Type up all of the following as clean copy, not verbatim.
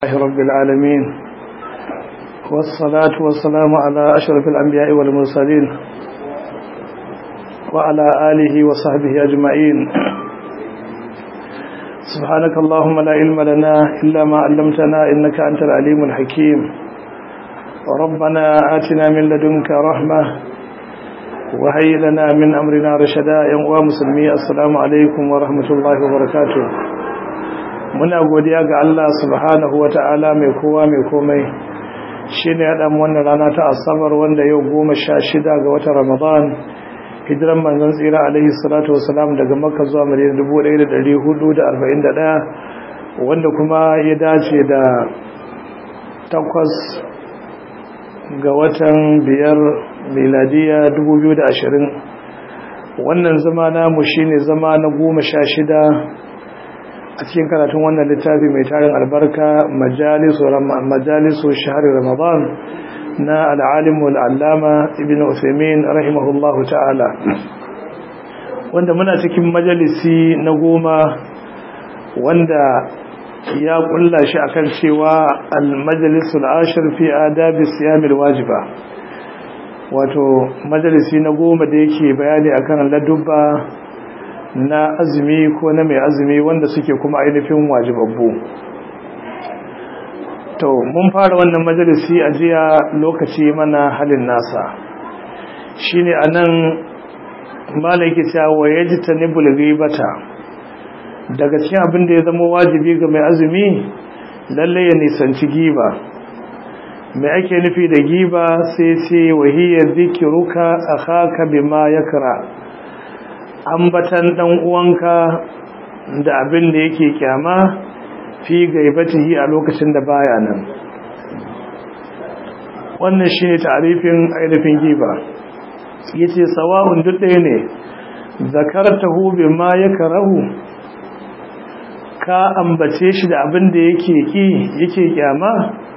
رب العالمين والصلاة والسلام على أشرف الأنبياء والمرسلين وعلى آله وصحبه أجمعين. سبحانك اللهم لا علم لنا إلا ما علمتنا إنك أنت العليم الحكيم. ربنا آتنا من لدنك رحمة وهيئ لنا من أمرنا رشدا. يا مسلمي السلام عليكم ورحمة الله وبركاته. muna godiya ga Allah subhanahu wata'ala mai kowa mai komai shine ya dan wannan rana ta asabar wanda yau 16 ga watan Ramadan hijiran manzon tsira alaihi salatu wassalam daga Makka zuwa Madina 1441 wanda kuma ya dace da 8 ga watan 5 miladiya 2020. wannan zama namu shine zama na 16 a cikin karatun wannan littafi mai tarin albarka majalisu shahar Ramadan na al'alimu al'allama ibn Uthaymeen rahimahullahu ta'ala, wanda muna cikin majalisi na 10 wanda ya kulla shi akan cewa al-majalisul ashir fi adabi siyamil wajiba, wato majalisi na 10 da yake bayani akan ladubba na azumi ko na mai azumi wanda suke kuma ainihin wajibabbu. To mun fara wannan majalisi a jiya lokaci mana halin nasa shine anan malaki cewa yajtanibul ghibata, daga cikin abin da ya zama wajibi ga mai azumi lalle ya nisanci giba. mai ake nufi da giba sai ce wahiya dhikruka akhaka bima yakra, ambatan dan uwanka da abin da yake kyama fi gaibatihi a lokacin da baya nan. wannan shine ta'arifin ainihin giba. yace sawa'un duk ɗaya ne zakartahu bima yakrahu, ka ambace shi da abin da yake kyama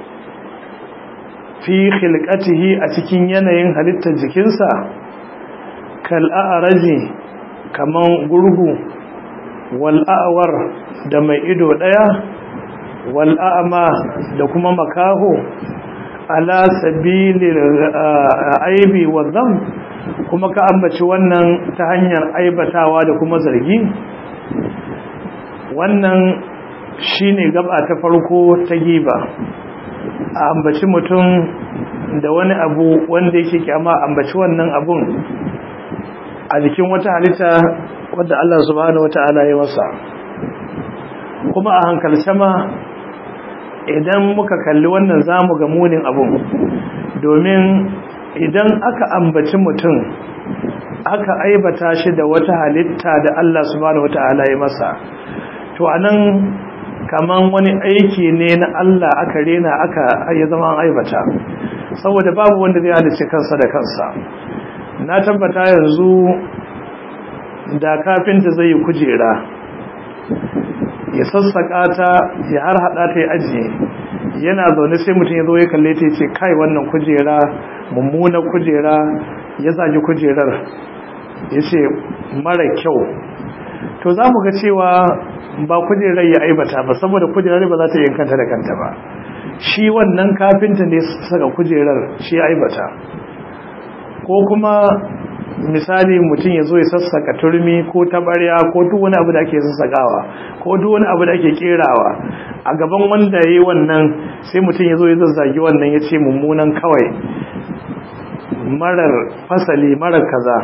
fi khilqatihi a cikin yanayin halittar jikinsa, kal a'raji kaman gurgu, wal a'war da mai ido daya, wal a'ma da kuma makaho, ala sabilil aibi wa dham, kuma ka ambaci wannan ta hanyar aibatawa da kuma zargi. wannan shine gaba ta farko ta giba, a ambaci mutum da wani abu wanda yake kyama, ambaci wannan abun a jikin wata halitta wadda Allah subhanahu wata'ala ya masa. kuma a hankalce ma idan muka kalli wannan zamu ga munin abun, domin idan aka ambaci mutum aka aibata shi da wata halitta da Allah subhanahu wata'ala ya masa, to anan kaman wani aiki ne na Allah aka rena aka ya zama aibata, saboda babu wanda zai halice kansa da kansa. na tabbata yanzu da kafinta zai yi kujera ya sassaka ta ya har hada ta ya ajiye, yana zaune sai mutum ya zo ya kalle ta ya ce kai wannan kujera mummunar kujera, ya zagi kujerar ya ce mara kyau, to za mu ga cewa ba kujerar ya aibata ba, saboda kujerar ba za ta yi kanta da kanta ba. shi wannan kafinta ne saka kujerar shi aibata. ko kuma misali mutum ya zo ya sassaka turmi ko tabarya ko duk wani abu da ake sassakawa ko duk wani abu da ake kerawa a gaban wanda yayi wannan, sai mutum ya zo ya zazzagi wannan ya ce mummunan kawai, marar fasali, marar kaza.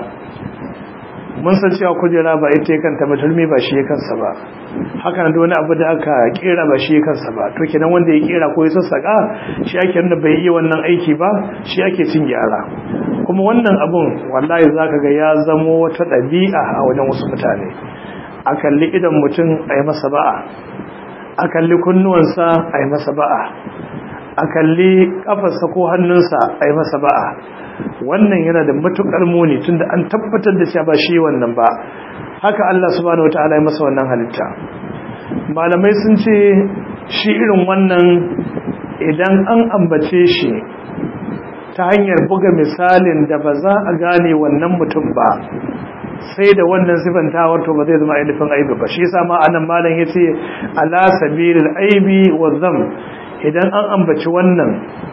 mun san cewa kujera ba ita kanta ba, turmi ba shi kansa ba, haka da wani abu da aka kera ba shi kansa ba. to kenan wanda ya kera ko ya sassaka shi ake nuna bai yi wannan aiki ba, shi ake cin gyara. kuma wannan abun wallahi zaka ga ya zamo wata dabi'a a wajen wasu mutane. a kalli idan mutum a yi masa ba'a, a kalli kunnuwansa a yi masa ba'a, a kalli kafarsa ko hannunsa a yi masa ba'a. wannan yana da matukar muni, tunda an tabbatar da cewa ba shi wannan ba. haka Allah subhanahu wataala ya masa wannan halitta. malamai sun ce shi irin wannan idan an ambace shi ta hanyar buga misalin da ba za a gane wannan mutum ba sai da wannan sifantawar, to ba zai zama ainihin aibi ba. shi yasa ma anan malam yace ala sabilil aibi wa dham, idan an ambaci wannan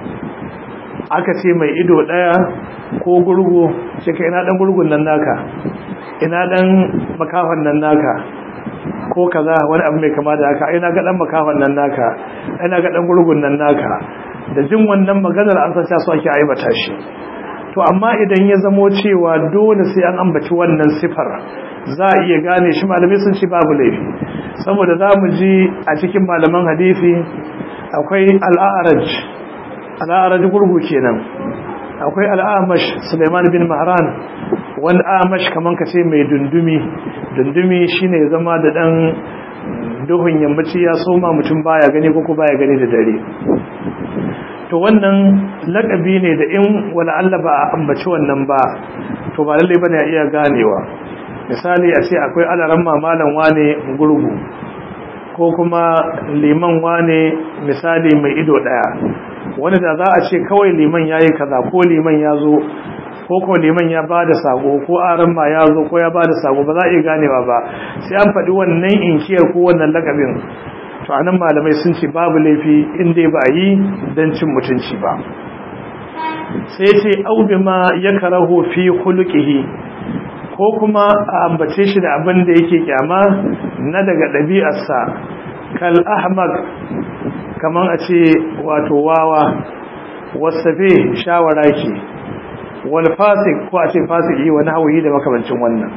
aka ce mai ido daya ko gurgu sai ka ina dan gurgun nan naka, ina dan makafan nan naka, ko kaza wani abu mai kama da haka, ina ga dan makafan nan naka, ina ga dan gurgun nan naka. Da jin wannan maganar an san su ake aibata shi. To amma idan ya zamo cewa dole sai an ambaci wannan sifar za a iya gane shi, malamai sun ce babu laifi, saboda za mu ji a cikin malaman hadisi akwai al'araj gurgu kenan, akwai al'amash Sulaiman bin Mahran, wani amash kaman ka ce mai dundumi shine ya zama da dan duhun yammaci ya soma mutum baya gani ko baya gani da dare. To wannan lakabi ne da in wala Allah ba a ambaci wannan ba to ba lalle bane a iya ganewa. Misali a ce akwai alaran mamalan wane gurgu, ko kuma liman wane misali mai ido daya, wanda da za a ce kawai liman yayi kaza ko liman ya zo ko liman ya bada sako ko aran ma ya zo ko ya bada sako ba za a iya ganewa ba, sai an faɗi wannan inkiyar ko wannan lakabin. To anan malamai sun ce babu laifi in dai ba yi dan cin mutunci ba. Sai ce au bima yakrahu fi khuluqihi, ko kuma a ambace shi da abin da yake kyama na daga ɗabi'arsa, kal ahmaq kaman a ce wato wawa, wasafe shawaraki, wal fasik ko a ce fasiki wani hawayi da makamancin wannan.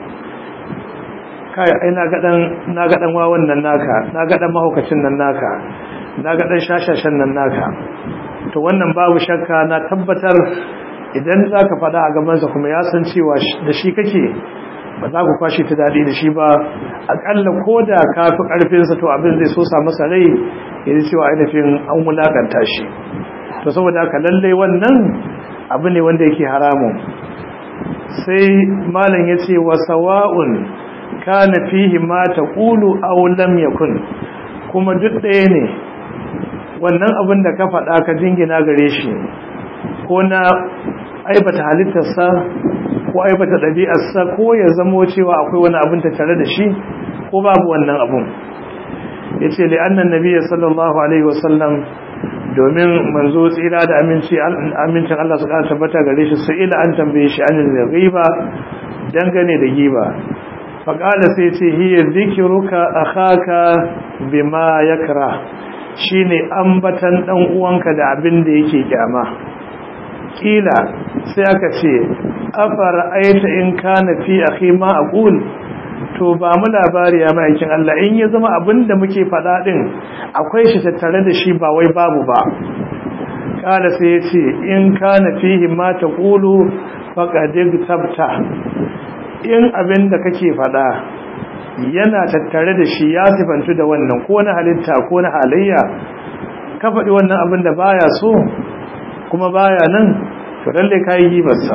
Kai ai na ga dan wawan nan naka, na ga dan mahaukacin nan naka, na ga dan shashashan nan naka. To wannan babu shakka na tabbatar idan zaka fada a gaban sa kuma ya san cewa da shi kake, ba za ku kwashi ta dadi da shi ba, akalla koda ka fi karfin sa to abin zai so sa masa rai yayin cewa ainihin an mulakanta shi. To saboda haka lalle wannan abu ne wanda yake haramun. Sai malam yace wa sawa'un kana fihi ma taqulu aw lam yakun, kuma duk ɗaya ne wannan abin da ka faɗa ka jingina gare shi, ko na aibata halittarsa ko aibata ɗabi'arsa, ko ya zamo cewa akwai wani abin ta tare da shi ko babu wannan abun. Yace li annan nabiyyi sallallahu alaihi wasallam, domin manzo tsira da amincin Allah su ƙara tabbata gare shi, sai ila an tambaye shi anil ghiba, dangane da giba. faƙala sai ce hiya zikiruka akhaka bima yakra, shine ambatan dan uwanka da abin da yake kyama. Kila sai aka ce afara ayta in kana fi akhi ma aqul, to ba mu labari ya maikin Allah in ya zama abin da muke faɗa din akwai shi tattare da shi ba wai babu ba. Kala sai ya ce in kana fihi ma taqulu faqad tabta, in abin da kake fada yana tattare da shi ya sifantu da wannan ko na halitta ko na halayya, ka faɗi wannan abin da baya so kuma baya nan, to lalle kai gibarsa.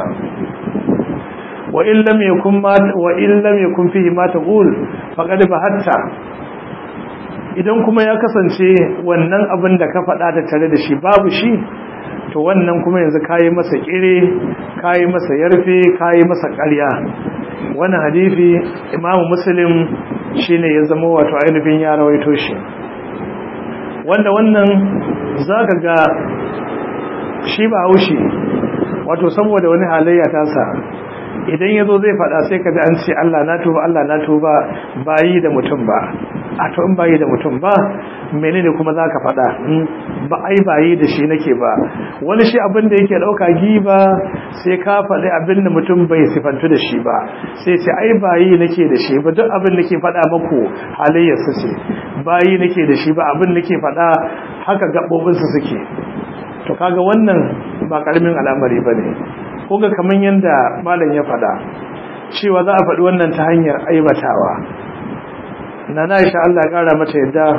wa in lam yakun fihi ma taqul faqad bahatta, idan kuma ya kasance wannan abin da ka faɗa tattare da shi babu shi, to wannan kuma yanzu kayi masa kire, kayi masa yarfe, kayi masa ƙarya. Wannan hadisi Imam Muslim shine ya zama wato ainihin ya rawaito shi, wanda wannan zaka ga shi ba haushi wato saboda wani halayya ta sa idan yazo zai fada sai kaji an ce Allah na tuba bayi da mutum ba. A to in bayi da mutum ba menene kuma zaka fada? Ba ai bayi da shi nake ba. Wani shi abin da yake dauka giba sai ka fadi abin da mutum bai sifantu da shi ba, sai ce ai bayi nake da shi ba, duk abin da ke fada muku halayyar su ce bayi nake da shi ba, abin da ke fada haka gabobin su suke. To kaga wannan ba karamin al'amari bane. Koga kaman yanda malam ya fada cewa za a faɗi wannan ta hanyar aibatawa. Nana Aisha Allah ya kara mata yadda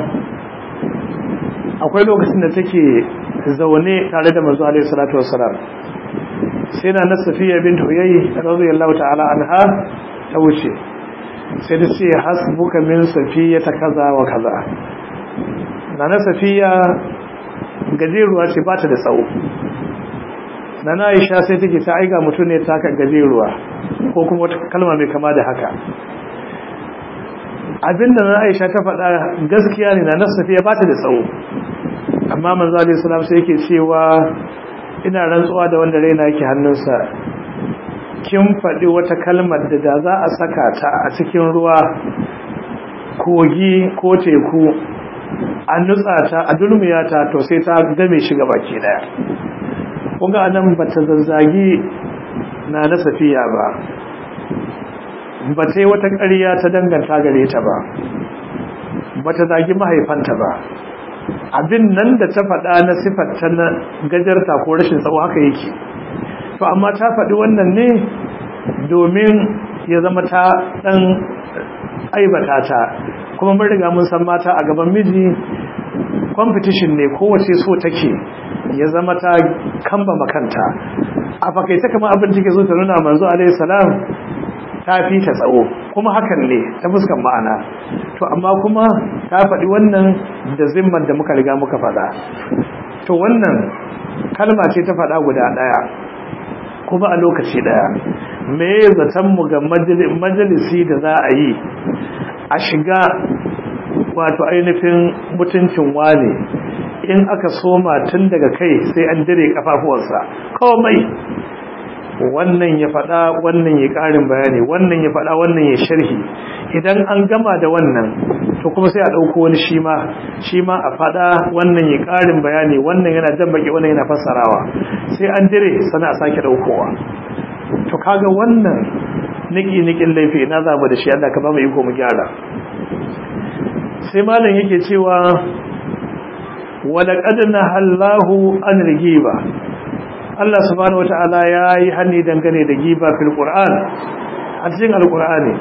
akwai lokacin da take zaune tare da manzo alaihi salatu wassalam, sai na Safiya bint Huyay radiyallahu ta'ala anha ta wuce, sai ta ce hasbuka min Safiya ta kaza wa kaza. Nana Safiya gajeruwa ce ba ta da tsawo. Nana Aisha sai take ta aiga mutum ne ta kan gajeruwa ko kuma wata kalma mai kama da haka. Abinda Nana Aisha ta faɗa gaskiya ne, Nana Safiya ba ta da tsawo. amma manzo alaihi salam sai yake cewa ina rantsuwa da wanda raina yake hannunsa, kin faɗi wata kalmar da za a saka ta a cikin ruwa, kogi ko teku, a nutsa ta a dulmiya ta to sai ta game shi baki daya. Kunga anan bata zazzagi na Safiya ba, bata yi wata ƙarya ta danganta gare ta ba, bata zagi mahaifanta ba. Abin nan da ta faɗa na sifarta na gajarta ko rashin tsawo haka yake, to amma ta faɗi wannan ne domin ya zama ta ɗan aibata ta. Kuma mun riga mun san mata a gaban miji competition ne, kowace so take ya zama ta kamba makanta. A fakaita kamar abin take so ta nuna manzo alaihi salam ta fi ta tsawo, kuma hakan ne ta fuskan ma'ana. To amma kuma ta faɗi wannan da zimman da muka riga muka faɗa. To wannan kalma ce ta faɗa guda ɗaya kuma a lokaci ɗaya. Me zaton mu ga majalisi da za a yi a shiga wato ainihin mutuncin wane, in aka soma tun daga kai sai an dire kafafuwansa komai, wannan ya faɗa wannan ya ƙarin bayani, wannan ya faɗa wannan ya sharhi. Idan an gama da wannan to kuma sai a ɗauko wani shi ma a faɗa wannan ya ƙarin bayani, wannan yana jan baki wannan yana fassarawa, sai an dire sana a sake ɗaukowa. To kaga wannan nikin laifi na zaba da shi, Allah ka ba mu iko mu gyara. Sai malam yake cewa walaqad nahallahu an rigiba, Allah subhanahu wataala yayi hani dangane da giba fil Qur'an, a cikin Al-Qur'ani.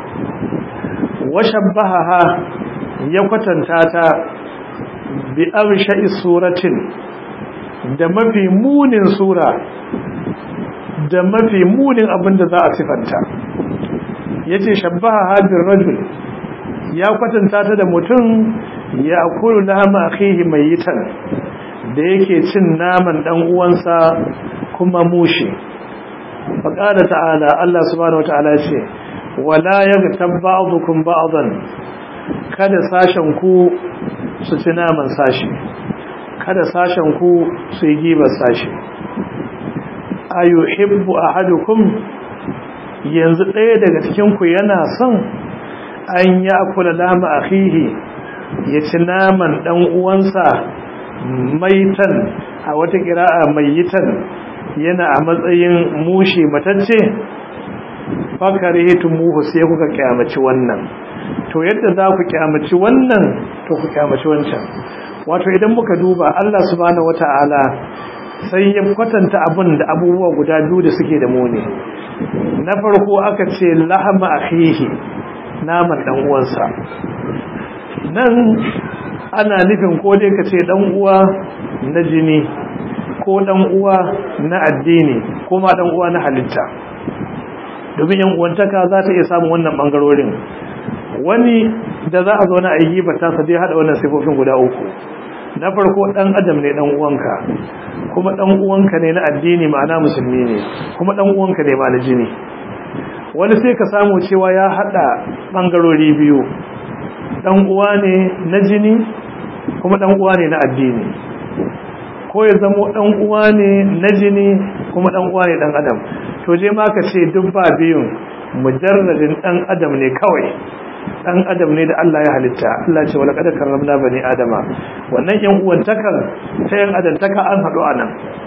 Wa shabbaha ya kwatanta ta bi absha'i suratin, da mafi munin sura, da mafi munin abinda za a sifanta. Yace shabbaha bir rajul, ya kwatanta ta da mutum ya akulu lahma akhihi mayitan, da yake cin naman dan uwansa kuma mushi. Faqala ta'ala, Allah subhanahu wataala ce wala yaghtab ba'dukum ba'dan, kada sashen ku su ci naman sashi, kada sashen ku su yi gibar sashi. Ayuhibbu ahadukum, yanzu ɗaya daga cikin ku yana son an ya akula lama akhihi, ya ci naman dan uwansa maitan, a wata qira'a mayitan, yana a matsayin mushi matacce. Fakarihitumuhu, sai kuka kyamaci wannan. To yadda za ku kyamaci wannan to ku kyamaci wancan. Wato idan muka duba Allah subhanahu wata'ala sai ya kwatanta abin da abubuwa guda biyu da suke da muni. Na farko aka ce lahama akhihi, naman dan uwansa. Nan ana nufin ko dai ka ce dan uwa na jini, ko dan uwa na addini, ko ma dan uwa na halitta. Domin yan uwantaka za ta iya samun wannan bangarorin. Wani da za a zo na aiki ba ta sa dai hada wannan sifofin guda uku. Na farko dan adam ne dan uwanka, kuma dan uwanka ne na addini, ma'ana musulmi ne, kuma dan uwanka ne ma na jini. Wani sai ka samu cewa ya hada bangarori biyu, dan uwa ne na jini kuma dan uwa ne na addini, ko ya zamo dan uwa ne na jini kuma dan uwa ne dan adam. To je ma ka ce duk ba biyun, mujarradin dan adam ne kawai, dan adam ne da Allah ya halitta. Allah ce wala qad karramna bani adama, wannan yan uwantakan ta yan adantaka an hadu anan.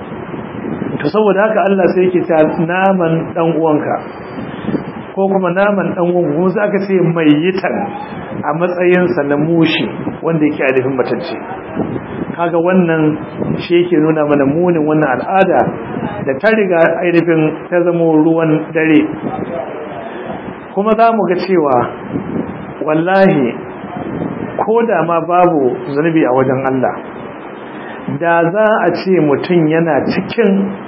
To saboda haka Allah sai yake ta naman dan uwanka, ko kuma naman dan uwan kuma sai aka ce mayitan, a matsayin sa na mushi wanda yake a dafin matacce. Kaga wannan shi yake nuna mana munin wannan al'ada da ta riga ainihin ta zama ruwan dare. Kuma za mu ga cewa wallahi ko da ma babu zunubi a wajen Allah, da za a ce mutum yana cikin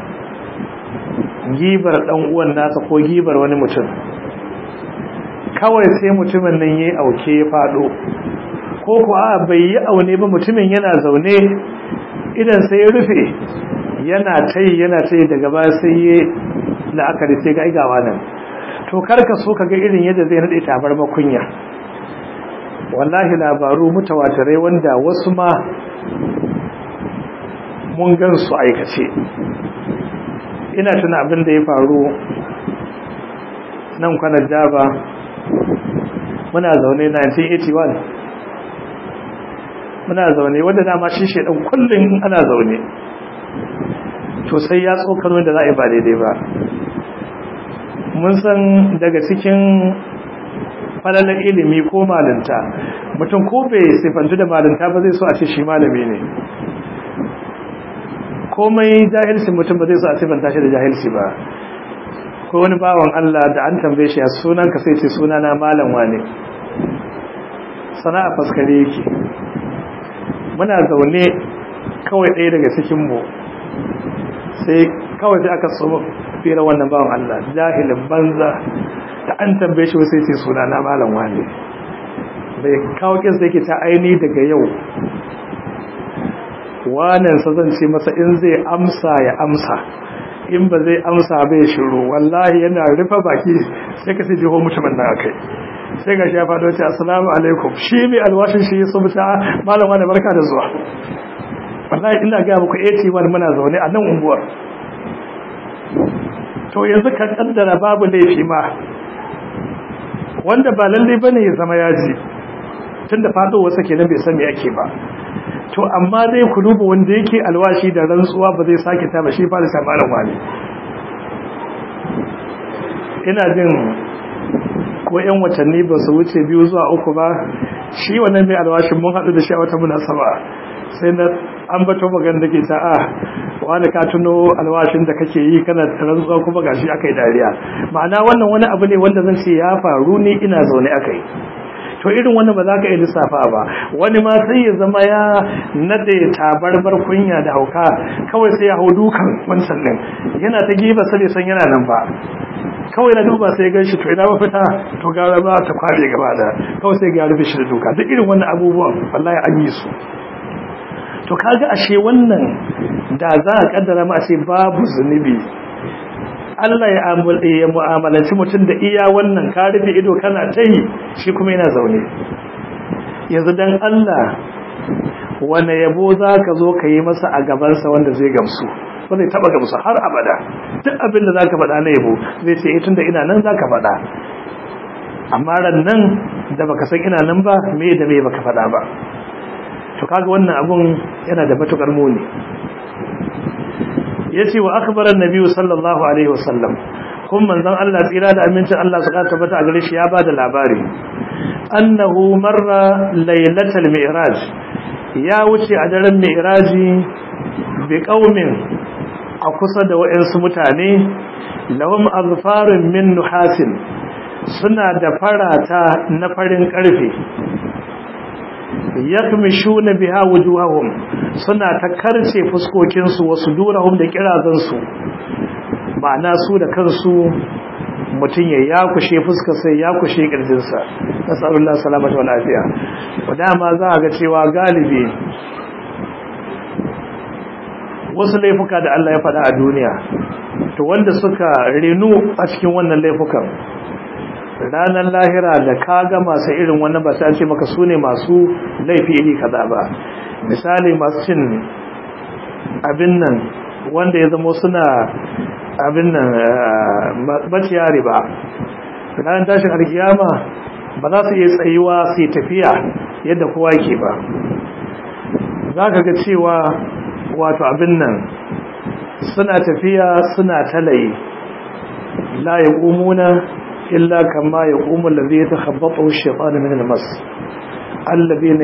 gibar dan uwan nasa ko gibar wani mutum, kawai sai mutumin nan yayi auke ya fado, ko kuwa bai yi aune ba, mutumin yana zaune idan sai ya rufe, yana tai daga baya sai ya la'akari sai ga aigawa nan. To karka so ka ga irin yadda zai nade tabar makunya. Wallahi labaru mutawatirai wanda wasu ma mun gan su aikace. Ina tuna abin da ya faru nan kwanar Jaba, muna zaune 1981, muna zaune wanda dama shi shedan kullum ana zaune to sai ya tsokano da za a yi ba daidai ba. Mun san daga cikin falalar ilimi ko malinta, mutum ko bai sifantu da malinta ba zai so a ce shi malami ne, komai jahilci mutum ba zai so a sifanta shi da jahilci ba. Ko wani bawan Allah da an tambaye shi a sunan ka sai ce sunana malam wane, sana'a faskare yake. Muna zaune kawai ɗaya daga cikinmu sai kawai sai aka so fira wannan bawan Allah jahilin banza da an tambaye shi sai ce sunana malam wane. Bai kawo kinsa yake ta aini daga yau wannan sa zan ce masa in zai amsa ya amsa, in ba zai amsa bai shiru. Wallahi yana rufe baki sai ka sai jiho mutumin nan akai, sai ga shi ya faɗo ce assalamu alaikum. Shi mai alwashin shi ya subuta malam wani barka da zuwa. Wallahi ina ga muku 81 muna zaune a nan unguwar. To yanzu kan kaddara babu laifi ma wanda ba lalle bane ya zama yaji, tunda fado wasa kenan bai san me yake ba. To amma dai ku duba wanda yake alwashi da rantsuwa ba zai sake ta ba, shi fa da samarin wani. Ina jin ko ƴan watanni ba su wuce 2 zuwa 3 ba, shi wannan mai alwashin mun haɗu da shi a wata munasaba, sai na ambato magana da ke ta wani ka tuno alwashin da kake yi kana rantsuwa kuma gashi akai dariya. Ma'ana wannan wani abu ne wanda zan ce ya faru ni ina zaune akai. To irin wannan ba za ka yi lissafa ba. Wani ma sai ya zama ya nade tabarbar kunya da hauka, kawai sai ya hau dukan wancan din, yana ta giba sai san yana nan ba, kawai na duba sai gan shi to ina mafita, to gara ba ta kware gaba da kawai sai ga rufe shi da duka. Duk irin wannan abubuwan wallahi an yi su. To kaga ashe wannan da za a kaddara ma ashe babu zunubi, Allah ya mu'amalanci mutum da iya wannan ka rufe ido kana ta yi, shi kuma yana zaune. Yanzu dan Allah wane yabo za ka zo ka yi masa a gabansa wanda zai gamsu? Ba zai taba gamsu har abada. Duk abin da za ka faɗa na yabo zai ce tun da ina nan za ka faɗa, amma ran nan da baka san ina nan ba me da me baka faɗa ba. To kaga wannan abun yana da matukar muni. Yace wa akhbara an-nabi sallallahu alaihi wasallam, kun manzon Allah tsira da amincin Allah su tabbata a gare shi ya bada labari, annahu marra laylatal mi'raj, ya wuce a daren mi'raji bi qaumin, a kusa da wayansu mutane, lahum azfarun min nuhasin, suna da farata na farin karfe, yakmishuna biha wujuhahum, suna ta karce fuskokin su, wasu durahum da kirazan su. Ma'ana su da kansu mutun ya yakushe fuskar sai yakushe kirjin sa. Nasallallahu salamata wal afiya. Wadama za ga cewa galibi wasu laifuka da Allah ya faɗa a duniya, to wanda suka renu a cikin wannan laifukan, ranar lahira da kaga masu irin wannan ba sai ce maka su ne masu laifi iri kaza ba. Misali masu cin abin nan wanda ya zama suna abin nan baciya riba, ranar tashin alkiyama ba za su iya tsayuwa su yi tafiya yadda kowa yake ba. Za ka ga cewa wato abin nan suna tafiya suna talaye, la yaqumuna إلا كما يقوم الذي يتخبطه الشيطان من المس الذين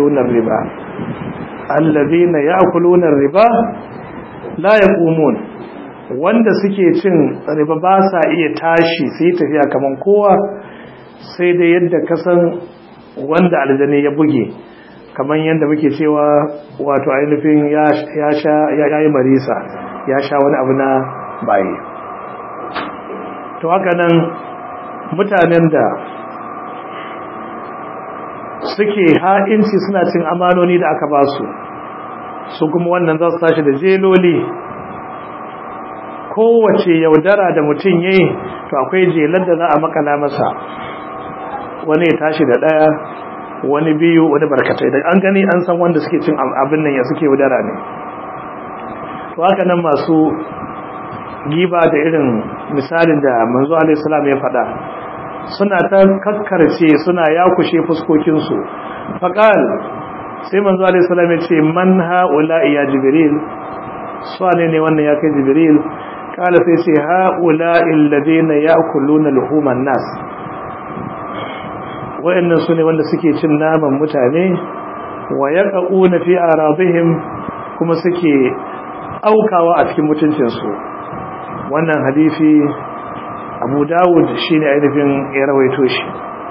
يأكلون الربا لا يقومون, wanda suke cin riba ba sa iya tashi sai tafiya kaman kowa, sai da yadda kasan wanda aljani ya buge, kaman yadda muke cewa wato ainihin ya yi marisa, ya sha wani abu na baye. To haka nan mutanen da suke ha'inci suna cin amanoni da aka ba su kuma wannan za su tashi da jeloli. Kowace yaudara da mutum yayi to akwai jelar da za a makala masa, wani ya tashi da ɗaya, wani biyu, wani barkatai. Da an gani an san wanda suke cin abin nan ya suke yaudara ne. to haka nan masu giba da irin misalin da manzo alaihi salam ya faɗa suna ta kakkarce suna yakushe fuskokinsu faqal sai manzo alaihi salam ya ce man haula ya jibril swane ne wannan ya kai jibril kala sai ce haula alladhina ya'kuluna luhuman nas wayannan sune wanda suke cin naman mutane wa yaquna fi aradihim kuma suke aukawa a cikin mutuncinsu. Wannan hadisi Abu Dawud shine ainihin ya rawaito shi.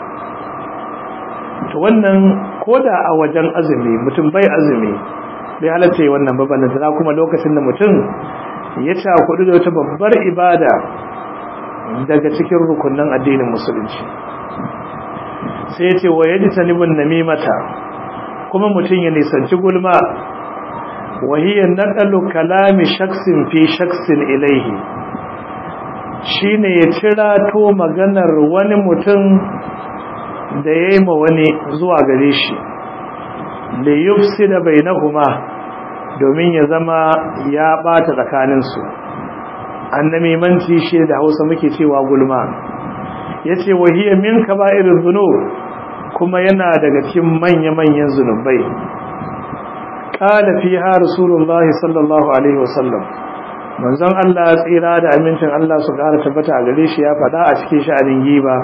To wannan koda a wajen azumi mutum bai azumi bai halatta wannan babban da kuma lokacin da mutum ya ta kudu da wata babbar ibada daga cikin rukunin addinin musulunci sai ya ce wa yajtanibun namimata kuma mutum ya nisanci gulma wa hiya naqalu kalami shakhsin fi shakhsin ilayhi shine ya cira to maganar wani mutum da yayi ma wani zuwa gare shi li yufsida bainahuma domin ya zama ya bata tsakaninsu. Annabi manci shi da Hausa muke cewa gulma yace wa hiya min kaba'irudh dhunub kuma yana daga cikin manya-manyan zunubai. Qala fiha rasulullahi sallallahu alaihi wasallam manzon Allah tsira da amincin Allah su ƙara tabbata a gare shi ya faɗa a cikin sha'anin giba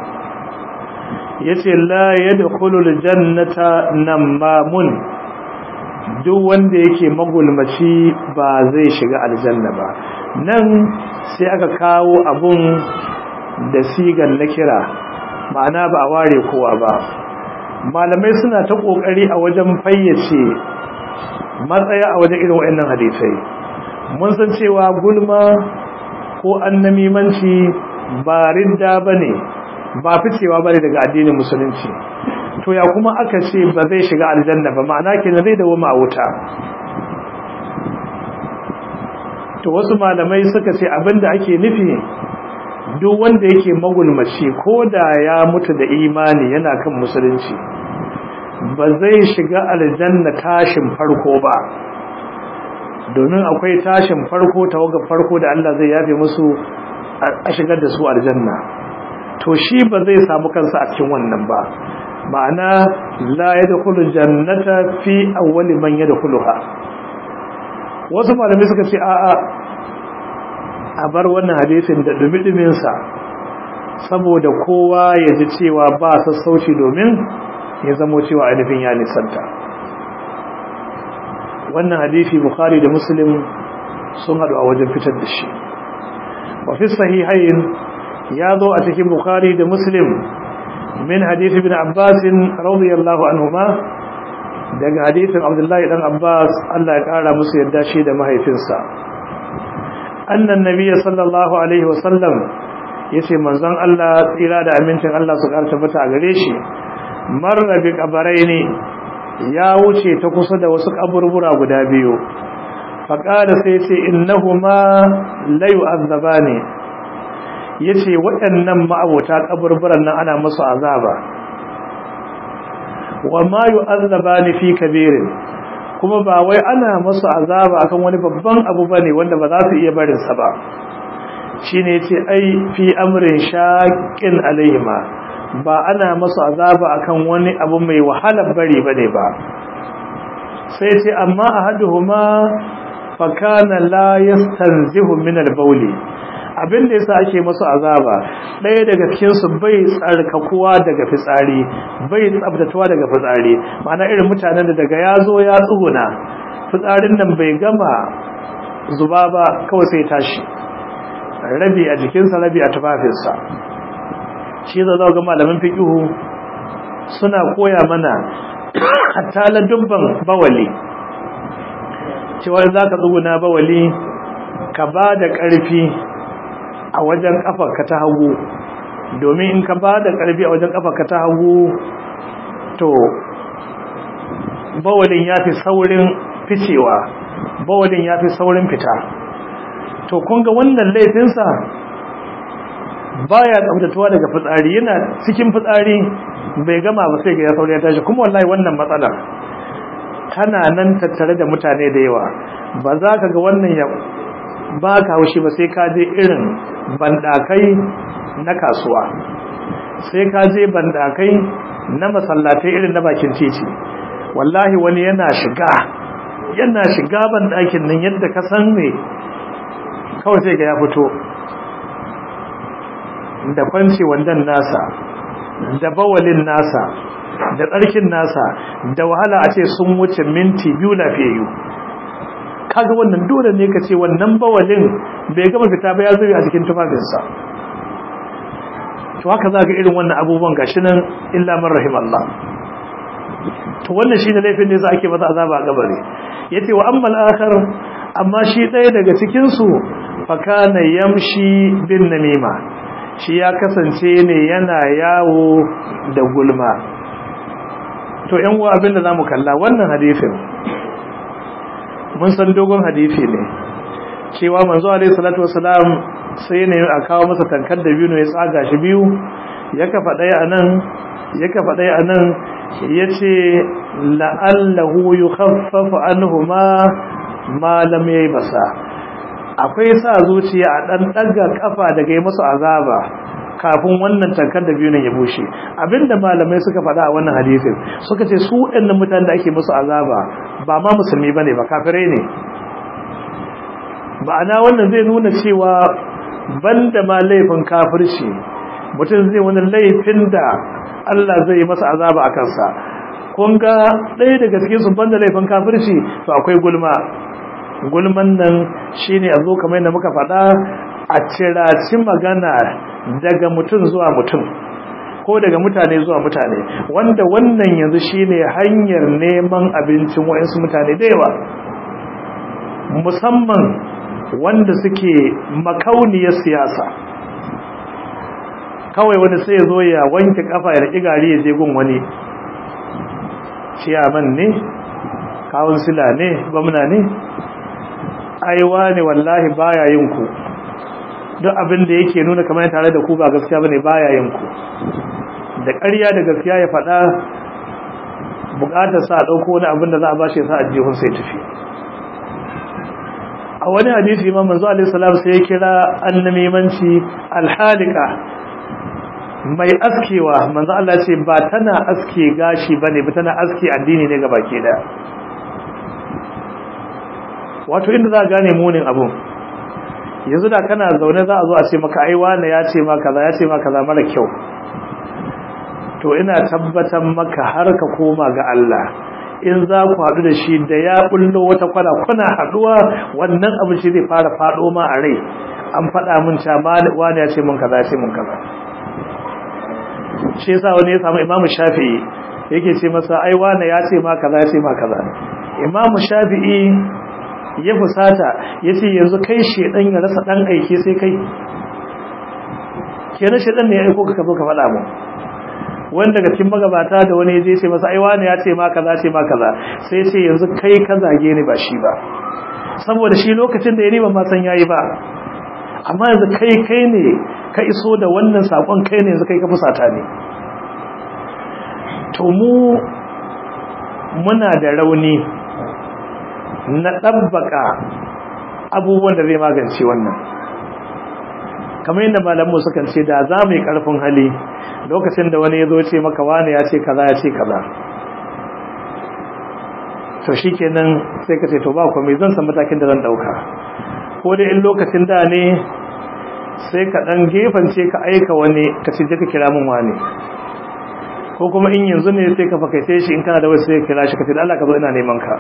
yace la yadkhulul jannata namamun duk wanda yake magulmaci ba zai shiga aljanna ba. Nan sai aka kawo abun da sigan na kira ma'ana ba a ware kowa ba. Malamai suna ta kokari a wajen fayyace matsaya a wajen irin wayannan hadisai. Mun san cewa gulma ko annamimanci ba ridda bane ba ficewa bane daga addinin musulunci. To ya kuma aka ce ba zai shiga aljanna ba ma'ana kenan zai dawo ma wuta. To wasu malamai suka ce abinda ake nufi duk wanda yake magulmaci ko da ya mutu da imani yana kan musulunci ba zai shiga aljanna tashin farko ba, domin akwai tashin farko tawagar farko da Allah zai yafe musu a shigar da su aljanna. To shi ba zai samu kansa a cikin wannan ba, ma'ana la yadkhulu jannata fi awwali man yadkhuluha. Wasu malamai suka ce a'a a bar wannan hadisin da dumi-dumin sa saboda kowa ya ji cewa ba sassauci domin ya zamo cewa ainihin ya nisanta. Wannan hadisi Bukhari da Muslim sun hadu a wajen fitar da shi. Wa fi sahihain ya zo a cikin Bukhari da Muslim min hadisi ibn Abbas radiyallahu anhuma daga hadisin Abdullah dan Abbas Allah ya kara musu yadda shi da mahaifinsa annan nabiyyi sallallahu alaihi wasallam yace manzon Allah tsira da amincin Allah su karta tabbata a gare shi marra bi qabaraini ya wuce ta kusa da wasu kaburbura guda biyu faqala sai yace innahuma la yu'azzabani yace waɗannan ma'abota kaburburan nan ana musu azaba wa ma yu'azzabani fi kabirin kuma ba wai ana musu azaba akan wani babban abu bane wanda ba za su iya barin sa ba. Shine yace ai fi amrin shaqin alaihima ba ana musu azaba akan wani abu mai wahalar bari bane ba. Sai yace amma ahaduhuma fa kana la yastanzihu min al-bawli abin da yasa ake musu azaba ɗaya daga cikin su bai tsarkakuwa daga fitsari bai tsabtatuwa daga fitsari ma'ana irin mutanen da daga yazo ya tsuguna fitsarin nan bai gama zuba ba kawai sai tashi rabi a jikinsa rabi a tufafinsa. Shi da ga malaman fiqhu suna koya mana hatta la dubban bawali cewa zaka tsuguna bawali ka ba da ƙarfi a wajen kafarka ta hagu, domin in ka ba da ƙarfi a wajen kafarka ta hagu to bawalin ya fi saurin ficewa, bawalin ya fi saurin fita. To kun ga wannan laifinsa baya tsaftatuwa daga fitsari, yana cikin fitsari bai gama ba sai ga ya sauri ya tashi. Kuma wallahi wannan matsalar kana nan tattare da mutane da yawa ba za ka ga wannan ya ba ka haushi ba sai ka je irin bandakai na kasuwa, sai ka je bandakai na masallatai irin na bakin titi. Wallahi wani yana shiga bandakin nan yadda ka san ne kawai sai ga ya fito da kwanci wandan nasa da bawalin nasa da tsarkin nasa, da wahala a ce sun wuce minti 2 lafiyayyu. Kaga wannan dole ne ka ce wannan bawalin bai gama fita ba ya zube a cikin tufafinsa. To haka za ka irin wannan abubuwan gashi nan illa man rahimallah. To wannan shine laifin da yasa ake masa azaba a kabari. Yace wa ammal akhar, amma shi ɗaya daga cikin su fa kana yamshi bin namima, shi ya kasance ne yana yawo da gulma. To ƴan uwa abinda zamu kalla wannan hadisin, mun san dogon hadisi ne cewa manzo alaihi salatu wasalam sai ne a kawo masa tankar da biyu ne ya tsaga shi biyu, ya kafa ɗaya anan yace la'allahu yukhaffafu anhuma ma lam yaybasa. Akwai sa zuciya a dan daga kafa daga yi musu azaba kafin wannan tankar da biyu ne ya bushe. Abinda malamai suka faɗa a wannan hadisin suka ce su waɗannan mutanen da ake musu azaba ba ma musulmi bane ba, kafirai ne. Ma'ana wannan zai nuna cewa banda ma laifin kafirci, mutum zai wani laifin da Allah zai masa azaba a kansa. Kun ga ɗaya daga cikin su banda laifin kafirci to akwai gulma. Gulman nan shine a zo kamar yadda muka faɗa a ciraci magana daga mutum zuwa mutum ko daga mutane zuwa mutane, wanda wannan yanzu shine hanyar neman abincin wayansu mutane da yawa, musamman wanda suke makauniyar siyasa. Kawai wani sai ya zo ya wanke kafa ya riki gari ya je gun wani ciyaman ne, kawunsila ne, gwamna ne, aiwa ne wallahi baya yin ku, duk abin da yake nuna kamar tare da ku ba gaskiya bane, baya yin ku. Da ƙarya da gaskiya ya faɗa, buƙatar sa ɗauko wani abin da za a bashi sa ajihun sai tafi. A wani hadisi Imam manzo alaihi salam sai ya kira annamimanci alhalika, mai askewa. Manzo Allah ce ba tana aske gashi bane ba, tana aske addini ne ga baki da. Wato inda za a gane munin abu, yanzu da kana zaune za a zo a ce maka ai wani ya ce maka kaza, ya ce maka kaza mara kyau, to ina tabbatar maka har ka koma ga Allah, in za ku haɗu da shi da ya bullo wata kwana kuna haɗuwa, wannan abu shi zai fara faɗo ma a rai. An faɗa mun ta wani ya ce mun kaza, ya ce mun kaza. Shi yasa wani ya samu Imam Shafi'i yake ce masa ai wani ya ce ma kaza, ya ce ma kaza. Imam Shafi'i ya fusata yace yanzu kai shedan ya rasa dan aike sai kai, kenan shedan ne ya aiko ka zo ka faɗa mu. Wanda daga cikin magabata da wani yaje sai masa ai wani ya ce ma kaza, ce ma kaza, sai ce yanzu kai ka zage ni ba shi ba, saboda shi lokacin da ya ni ban ma san yayi ba, amma yanzu kai ne ka iso da wannan sakon, kai ne yanzu kai ka fusata ne. To muna da rauni na ɗabbaka abubuwan da zai magance wannan. Kamar yadda malamu sukan ce da za mu yi ƙarfin hali lokacin da wani ya zo ce maka wani ya ce kaza, ya ce kaza, to shi kenan sai ka ce to ba komai zan san matakin da zan ɗauka. Ko dai in lokacin da ne sai ka ɗan gefance ka aika wani ka ce je ka kira min wani, ko kuma in yanzu ne sai ka fakaice shi, in kana da wasu sai ka kira shi ka ce da Allah ka zo ina neman ka.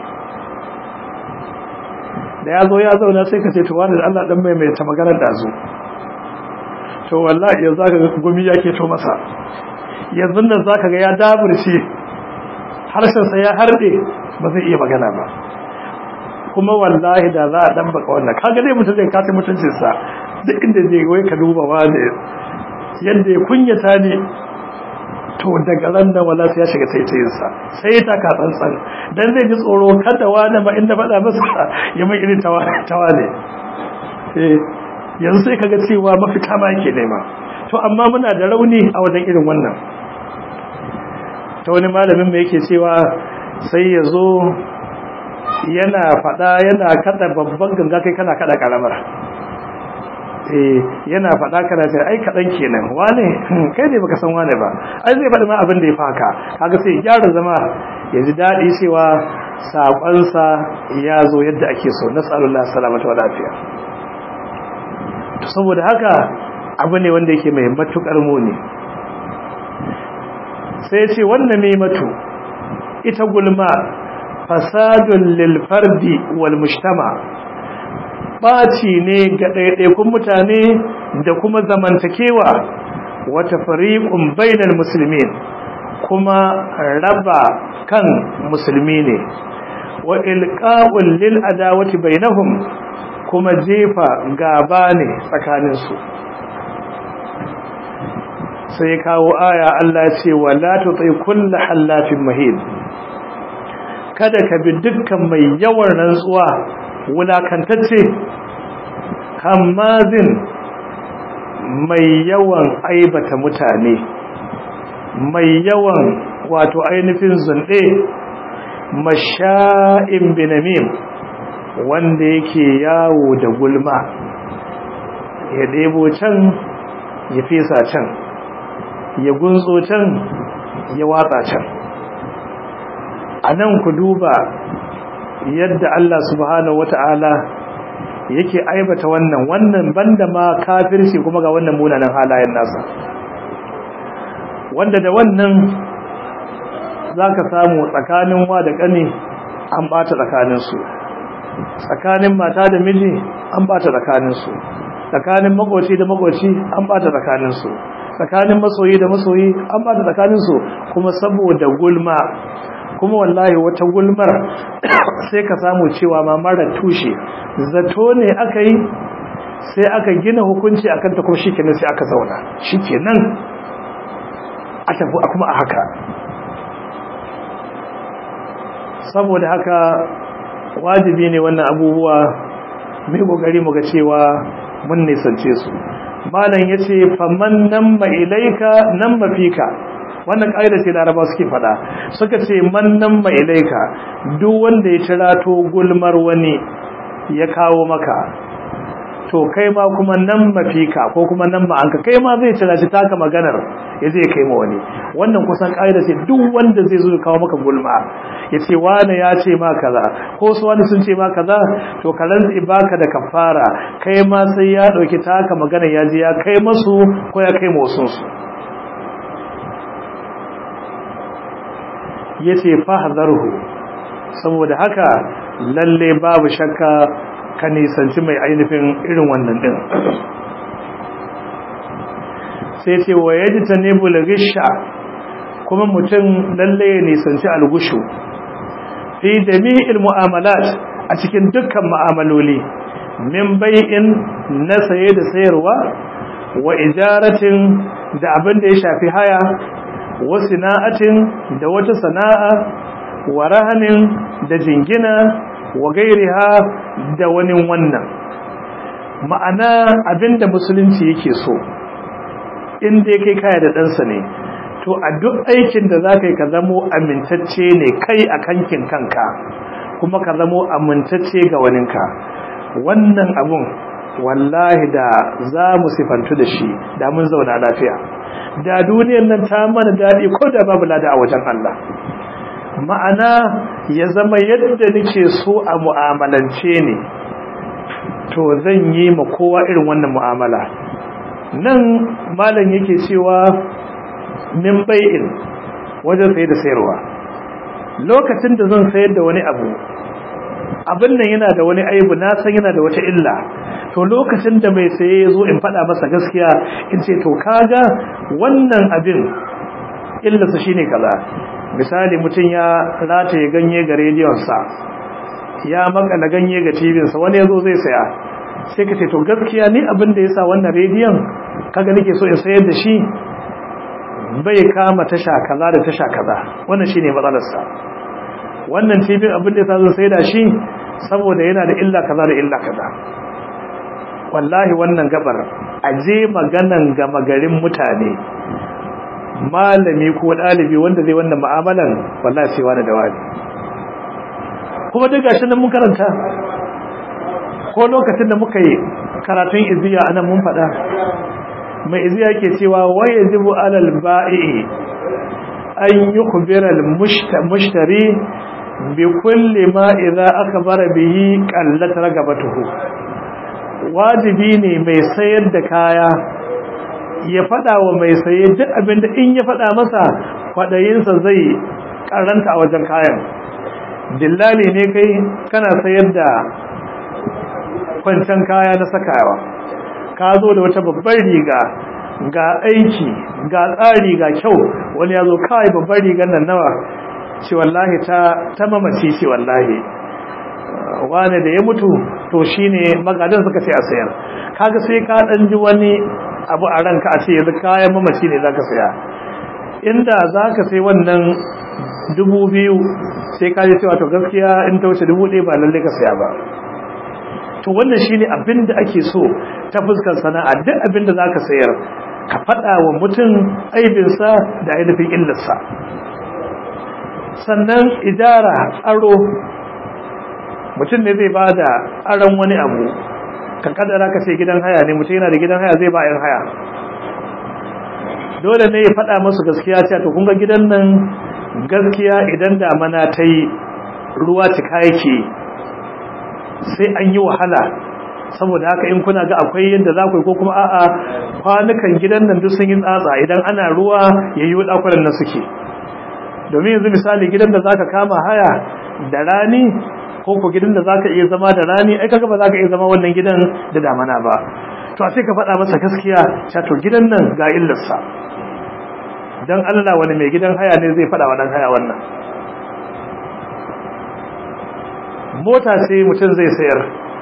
Da ya zo ya zauna sai ka ce to wani da Allah dan mai ta maganar da zo, to wallahi yanzu zaka gumi yake to masa, yanzu nan zaka ga ya daburce, harshen sa ya harde, ba zai iya magana ba. Kuma wallahi da za a dan baka wannan, kaga dai mutum zai kace mutuncin sa duk inda zai wai ka duba wani yanda ya kunyata ne, to daga ran da wala sai ya shiga taitayinsa, sai ta ka tsantsan, dan zai ji tsoro kada wani ma inda faɗa masa ya mai irin tawa ne. Yanzu sai kaga cewa mafita ma yake nema. To amma muna da rauni a wajen irin wannan. Ta wani malamin mai yake cewa sai ya zo yana fada yana kada babban ganga kai kana kada karamar yana fada kana ce ai kadan kenan wane kai ne baka san wane ba ai zai faɗi ma abin da ya faka kaga sai gyara zama ya ji dadi cewa sakonsa ya zo yadda ake so nasallallahu salamata wa lafiya to saboda haka abu ne wanda yake mai matukar muni sai ce wannan mai matu ita gulma fasadun lil fardi wal mujtama baci ne ga ɗaiɗaikun mutane da kuma zamantakewa wa tafriqun bainal muslimin kuma raba kan musulmi ne wa ilqa'un lil adawati bainahum kuma jefa gaba ne tsakanin su sai kawo aya Allah ya ce wala tuti kullu halafin mahin kada ka bi dukkan mai yawan rantsuwa wulakantacce hammazin mai yawan aibata mutane mai yawan wato ainihin zunde masha'in binamim wanda yake yawo da gulma ya debo can ya fesa can ya gunzo can ya watsa can a nan ku duba yadda Allah subhanahu wata'ala yake aibata wannan banda ma kafirci kuma ga wannan munanan halayen nasa wanda da wannan zaka samu tsakanin wa da kane an bata tsakaninsu tsakanin mata da miji an bata tsakaninsu tsakanin makoci da makoci an bata tsakaninsu tsakanin masoyi da masoyi an bata tsakaninsu kuma saboda gulma kuma wallahi wata gulmar sai ka samu cewa ma mara tushe zato ne aka yi sai aka gina hukunci akan ta kuma shikenan sai aka zauna shikenan a tafi kuma a haka saboda haka wajibi ne wannan abubuwa mai kokari mu ga cewa mun nisance su malam yace faman namma ilaika namma fika wannan kaida ce laraba suke fada suka ce man namma ilaika duk wanda ya tirato gulmar wani ya kawo maka to kai ma kuma nan mafika ko kuma nan ma'anka kai ma zai tiraci taka maganar ya zai kai ma wani wannan kusan kaida ce duk wanda zai zo ya kawo maka gulma ya ce wani ya ce ma kaza ko su wani sun ce ma kaza to ka rantsi baka da kafara kai ma sai ya dauki taka maganar ya je ya kai masu ko ya kai musun su yace fahzarhu saboda haka lalle babu shakka ka nisanci mai ainihin irin wannan din sai ce wa yajtanibul ghisha kuma mutum lalle ya nisanci algushu fi jami'il mu'amalat a cikin dukkan mu'amaloli min bai'in na saye da sayarwa wa ijaratin da abin da ya shafi haya wa sana'atin da wata sana'a wa rahanin da jingina wa gairiha da wani wannan ma'ana abinda musulunci yake so inda kai kaya da ɗansa ne to a duk aikin da za ka yi ka zamo amintacce ne kai a kankin kanka kuma ka zamo amintacce ga waninka wannan abun wallahi da za mu sifantu da shi da mun zauna lafiya da duniyar nan ta mana daɗi ko da babu lada a wajen Allah ma'ana ya zama yadda nake so a mu'amalance ne to zan yi ma kowa irin wannan mu'amala nan malam yake cewa min bai'in wajen sayar da sayarwa lokacin da zan sayar da wani abu abin nan yana da wani aibu na san yana da wata illa to lokacin da mai saye ya zo in faɗa masa gaskiya in ce to kaga wannan abin illarsa shine kaza misali mutum ya rataye ganye ga rediyonsa ya makala ganye ga tibinsa wani ya zo zai saya sai ka ce to gaskiya ni abin da ya sa wannan rediyon kaga nake so in sayar da shi bai kama tasha kaza da tasha kaza wannan shine matsalarsa wannan tibin abin da ya sa zo sai da shi saboda yana da illa kaza da illa kaza wallahi wannan gabar aje maganan ga magarin mutane malami ko dalibi wanda zai wannan mu'amalan wallahi sai wani da wani kuma duk gashi nan mun karanta ko lokacin da muka yi karatun iziya anan mun faɗa mai iziya ke cewa wa yajibu alal ba'i an yukhbira al mushtari bi kulli ma idza akhbara bihi qallat ragabatuhu wajibi ne mai sayar da kaya ya faɗa wa mai saye duk abinda in ya faɗa masa kwaɗayinsa zai karanta a wajen kayan. Dillali ne kai kana sayar da kwancan kaya na sakawa, ka zo da wata babbar riga ga aiki ga tsari ga kyau, wani ya zo kawai babbar rigar nan nawa ce wallahi ta mamaci ce wallahi wane da ya mutu to shine magadan suka ce a sayar. Kaga sai ka dan ji wani abu a ranka a ce yanzu kayan mamaci ne zaka saya, inda zaka sai wannan 2000 sai ka ji cewa to gaskiya in ta wuce 1000 ba lalle ka saya ba. To wannan shine abin da ake so ta fuskar sana'a, duk abin da zaka sayar ka faɗa wa mutum aibinsa da ainihin illarsa. Sannan idara aro, mutum ne zai ba da aron wani abu, ka kaddara ka ce gidan haya ne, mutum yana da gidan haya zai ba yan haya, dole ne ya faɗa masu gaskiya ce to kun ga gidan nan gaskiya idan damana ta yi ruwa cika yake sai an yi wahala, saboda haka in kuna ga akwai yadda za ku yi ko kuma a'a kwanukan gidan nan duk sun yi tsatsa, idan ana ruwa ya yi ɗakunan nan suke. Domin yanzu misali gidan da za ka kama haya da rani ko ku gidan da za ka iya zama da rani, ai kaga ba za ka iya zama wannan gidan da damana ba. To a sai ka faɗa masa gaskiya, to gidan nan ga illarsa. Dan Allah wani mai gidan haya ne zai faɗa wa dan haya wannan? Mota sai mutum zai sayar,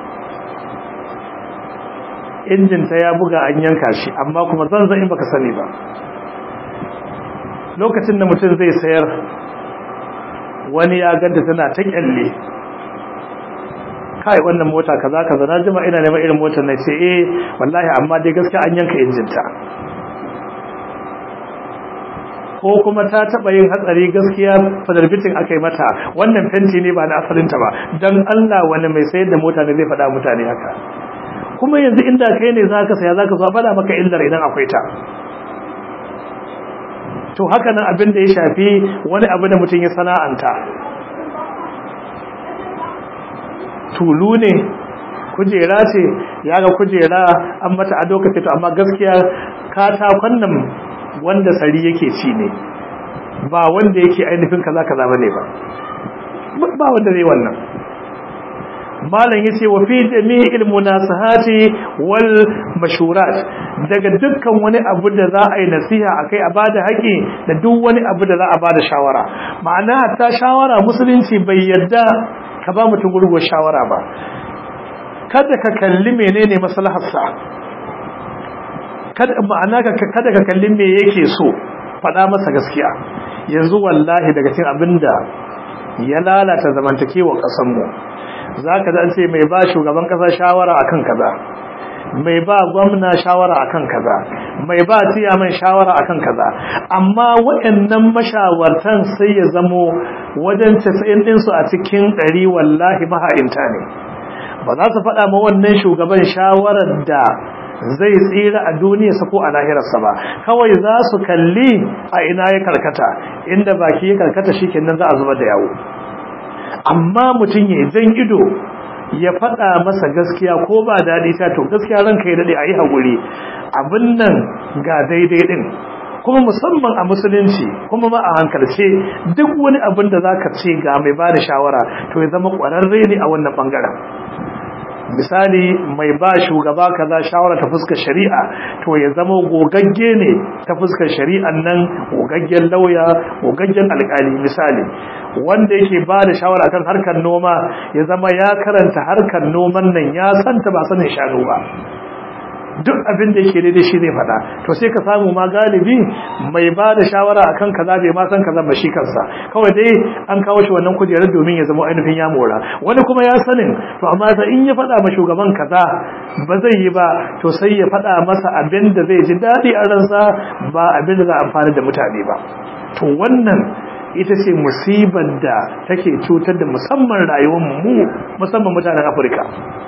injinta ya buga an yanka shi, amma kuma zanzan in baka sani ba. Lokacin da mutum zai sayar wani ya ganta tana ta kyalle, kai wannan mota kaza kaza na jima ina neman irin motar na ce wallahi amma dai gaskiya an yanka injinta. Ko kuma ta taba yin hatsari gaskiya fadarbitin aka yi mata, wannan fenti ne ba na asalinta ba. Dan Allah wani mai sayar da mota ne zai faɗa mutane haka? Kuma yanzu inda kai ne zaka saya zaka zo faɗa maka illar idan akwai ta. To haka nan abin da ya shafi wani abu da mutum ya sana'anta, tulu ne, kujera ce, ya ga kujera an mata ado ka ce to amma gaskiya katakon nan wanda sari yake ci ne, ba wanda yake ainihin kaza kaza bane ba wanda zai wannan. Malam yace wa fi jami'il munasahati wal mashurat, daga dukkan wani abu da za a yi nasiha akai a bada haƙi da duk wani abu da za a bada shawara. Ma'ana ta shawara musulunci bai yadda ka ba mutum gurguwar shawara ba, kada ka kalli menene maslaharsa, kada ka kalli me yake so, faɗa masa gaskiya. Yanzu wallahi daga cikin abinda ya lalata zamantakewa ƙasar mu, zaka ji an ce mai ba shugaban ƙasa shawara akan kaza, mai ba gwamna shawara akan kaza, mai ba ciyaman shawara akan kaza, amma waɗannan mashawartan sai ya zamo wajen 90 ɗinsu a cikin 100 wallahi maha'inta ne. Ba za su faɗa ma wannan shugaban shawarar da zai tsira a duniyarsa ko a lahirarsa ba, kawai za su kalli a ina ya karkata, inda baki ya karkata shikenan za a zuba da yawo. Amma mutum ya jan ido ya faɗa masa gaskiya ko ba daɗi ta to gaskiya ranka ya daɗe a yi haƙuri, abin nan ga daidai ɗin, kuma musamman a musulunci kuma ma a hankalce duk wani abin da za ka ce ga mai ba da shawara to ya zama ƙwararre ne a wannan ɓangaren. Misali mai ba shugaba kaza shawara ta fuskar shari'a to ya zama gogagge ne ta fuskar shari'an nan, gogaggen lauya, gogaggen alƙali. Misali wanda yake ba da shawara akan harkar noma ya zama ya karanta harkar noman nan, ya santa ba sanin shanu ba, duk abin da yake daidai shi zai faɗa. To sai ka samu ma galibi mai ba da shawara akan kaza bai ma san kaza ba shi kansa, kawai dai an kawo shi wannan kujerar domin ya zama ainihin ya mora. Wani kuma ya sanin, to amma sai in ya faɗa ma shugaban kaza ba zai yi ba, to sai ya faɗa masa abin da zai ji daɗi a ransa, ba abin da za a amfani da mutane ba. To wannan ita ce musibar da take cutar da musamman rayuwar mu musamman mutanen Afirka.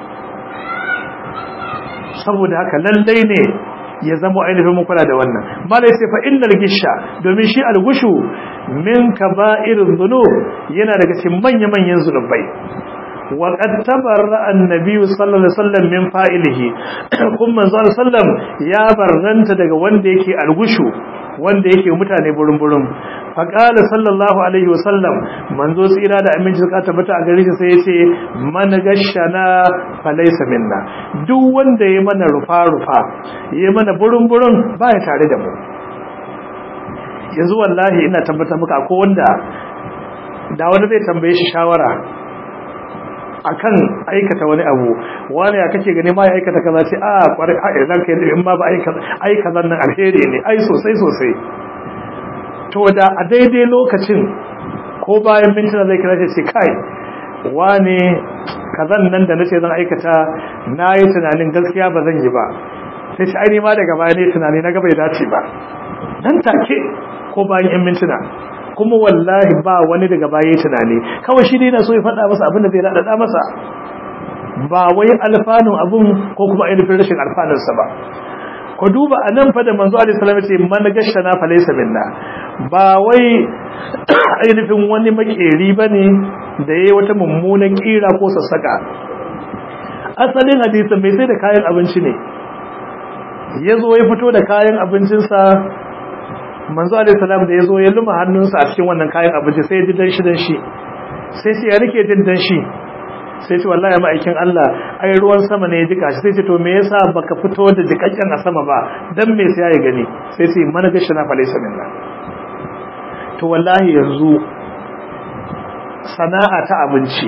Saboda haka lallai ne ya zama ainihin mu kula da wannan. Malai sai fa innal gisha, domin shi algushu min kaba'irudh dhunub, yana daga cikin manyan zunubai. wa qad tabarra an-nabiy sallallahu alaihi wasallam min fa'ilihi, kuma manzo sallam ya barranta daga wanda yake algushu, wanda yake mutane burin faqala sallallahu alaihi wasallam, manzo tsira da aminci suka tabbata a gare shi sai yace man gashana falaysa minna, duk wanda yayi mana rufa yayi mana burin baya tare da mu. Yanzu wallahi ina tabbata maka ko wanda da wani zai tambaye shi shawara akan aikata wani abu, wani ya kake gani ma ya aikata kaza, ce a kware a idan kai in ma ba aikata nan alheri ne, ai sosai. To da a daidai lokacin ko bayan mintuna zai kira ce kai wani kazan nan da nace zan aikata, nayi tunanin gaskiya ba zan yi ba, sai shi ai ma daga baya ne tunani na ga bai dace ba, nan take ko bayan yan mintuna. Kuma wallahi ba wani daga baya tunani, kawai shi dai yana so ya faɗa masa abin da zai daɗaɗa masa, ba wai alfanun abun ko kuma ainihin rashin alfanunsa ba. Ku duba a nan fa da manzo alaihi salam ya ce man gashana fa laysa minna, ba wai ainihin wani makeri bane da yayi wata mummunan kira ko sassaka. Asalin hadisin mai sai da kayan abinci ne, yazo ya fito da kayan abincinsa. Manzo alaihi salam da yazo ya luma hannunsa a cikin wannan kayan abinci, sai ya ji danshi sai ya rike jin danshi, sai ce wallahi ma'aikin Allah ai ruwan sama ne ya jika shi. Sai ce to me yasa baka fito da jikakken a sama ba, dan me sai ya gani? Sai ce man gashana fa laysa minna. To wallahi yanzu sana'a ta abinci,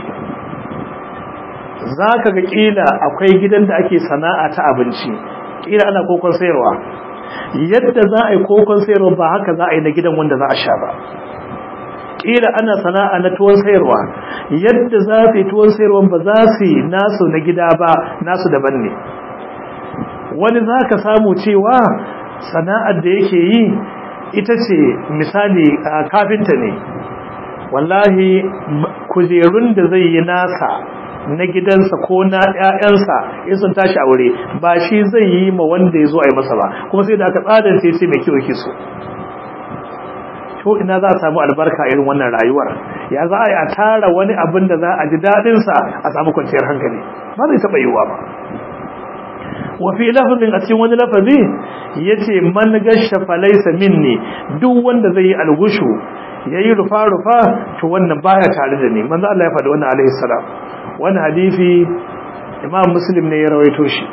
zaka ga kila akwai gidan da ake sana'a ta abinci, kila ana kokon sayarwa, yadda za a yi kokon sayarwa ba haka za a yi na gidan wanda za a sha ba. Kila ana sana'a na tuwon sayarwa, yadda za su yi tuwon sayarwa ba za su yi nasu na gida ba, nasu daban ne. Wani za ka samu cewa sana'ar da yake yi ita ce misali kafinta ne, wallahi kujerun da zai yi nasa na gidansa ko na ƴaƴansa in sun tashi aure ba shi zai yi ma wanda ya zo a yi masa ba, kuma sai da aka tsadance sai mai kyau yake so. To ina za a samu albarka irin wannan rayuwar? Ya za a yi a tara wani abin da za a ji daɗinsa a samu kwanciyar hankali? Ba zai taɓa yiwuwa ba. Wafi lafazin a cikin wani lafazi ya ce man gasha falaisa minni, duk wanda zai yi algushu ya yi rufa-rufa to wannan baya tare da ni. Manzo Allah ya faɗi wannan alaihi salam. Wani hadisi Imam Muslim ne ya rawaito shi.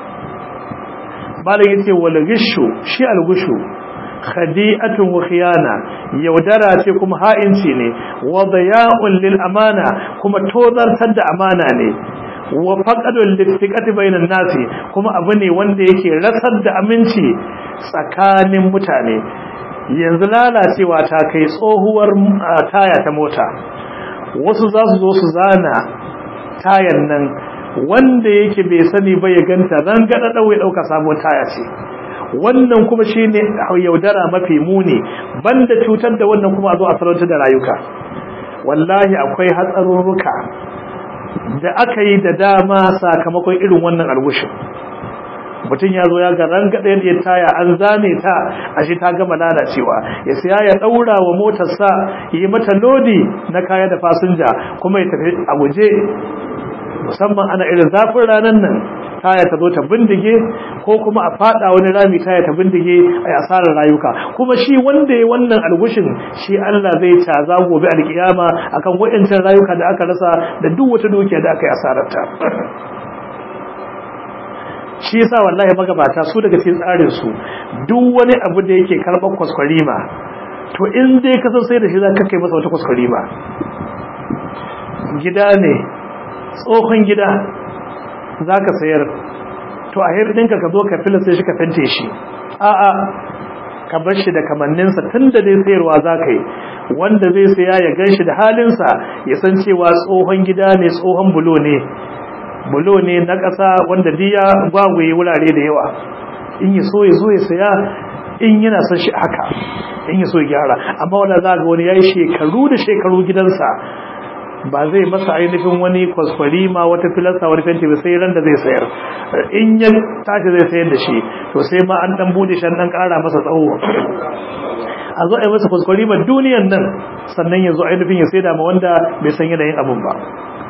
Malam yace wal gishu, shi algushu khadi'atun wa khiyana, yaudara ce kuma ha'inci ne, wa daya'un lil amana, kuma tozartar da amana ne, wa faqadul listiqati bainan nasi, kuma abu ne wanda yake rasar da aminci tsakanin mutane. Yanzu lalacewa ta kai tsohuwar taya ta mota, wasu za su zo su zana tayan nan, wanda yake bai sani ba ya ganta rangada ya dauka sabuwar taya ce. Wannan kuma shine yaudara mafi muni, banda cutar da wannan kuma a zo a sarauta da rayuka. Wallahi akwai hatsarurruka da aka yi da dama sakamakon irin wannan algushin. Mutum ya zo ya ga rangada yadda taya an zane ta, ashe ta gama lalacewa, ya siya ya daura wa motarsa, yi mata lodi na kaya da fasinja, kuma ya tafi a guje. Musamman ana irin zafin ranar nan, taya ta zo ta bindige, ko kuma a fada wani rami taya ta bindige a asarar rayuka. Kuma shi wanda ya wannan algushin, shi Allah zai caza gobe alkiyama akan waɗancan rayuka da aka rasa da duk wata dukiya da aka yi asararta. Shi yasa wallahi magabata su daga cikin tsarin su, duk wani abu da yake karɓar kwaskwarima, to in dai ka san sai da shi za ka kai masa wata kwaskwarima. Gida ne, tsohon gida za ka sayar, to a hirɗinka ka zo ka fila sai shi ka fente shi, a'a ka bar shi da kamanninsa, tun da dai sayarwa za ka yi, wanda zai saya ya gan shi da halinsa, ya san cewa tsohon gida ne, tsohon bulo ne na ƙasa wanda diya gwagwaye wurare da yawa. In ya so ya zo ya saya, in yana son shi haka. in ya so gyara. Amma wanda za ga wani yayi shekaru da shekaru gidansa ba zai masa ainihin wani kwaskwari ma wata filasta wani fenti ba sai ran da zai sayar. In ya tashi zai sayar da shi to sai ma an dan bude shi an dan kara masa tsawo a zo a yi masa kwaskwari ma duniyan nan sannan ya zo ainihin ya saida ma wanda bai san yanayin abin ba.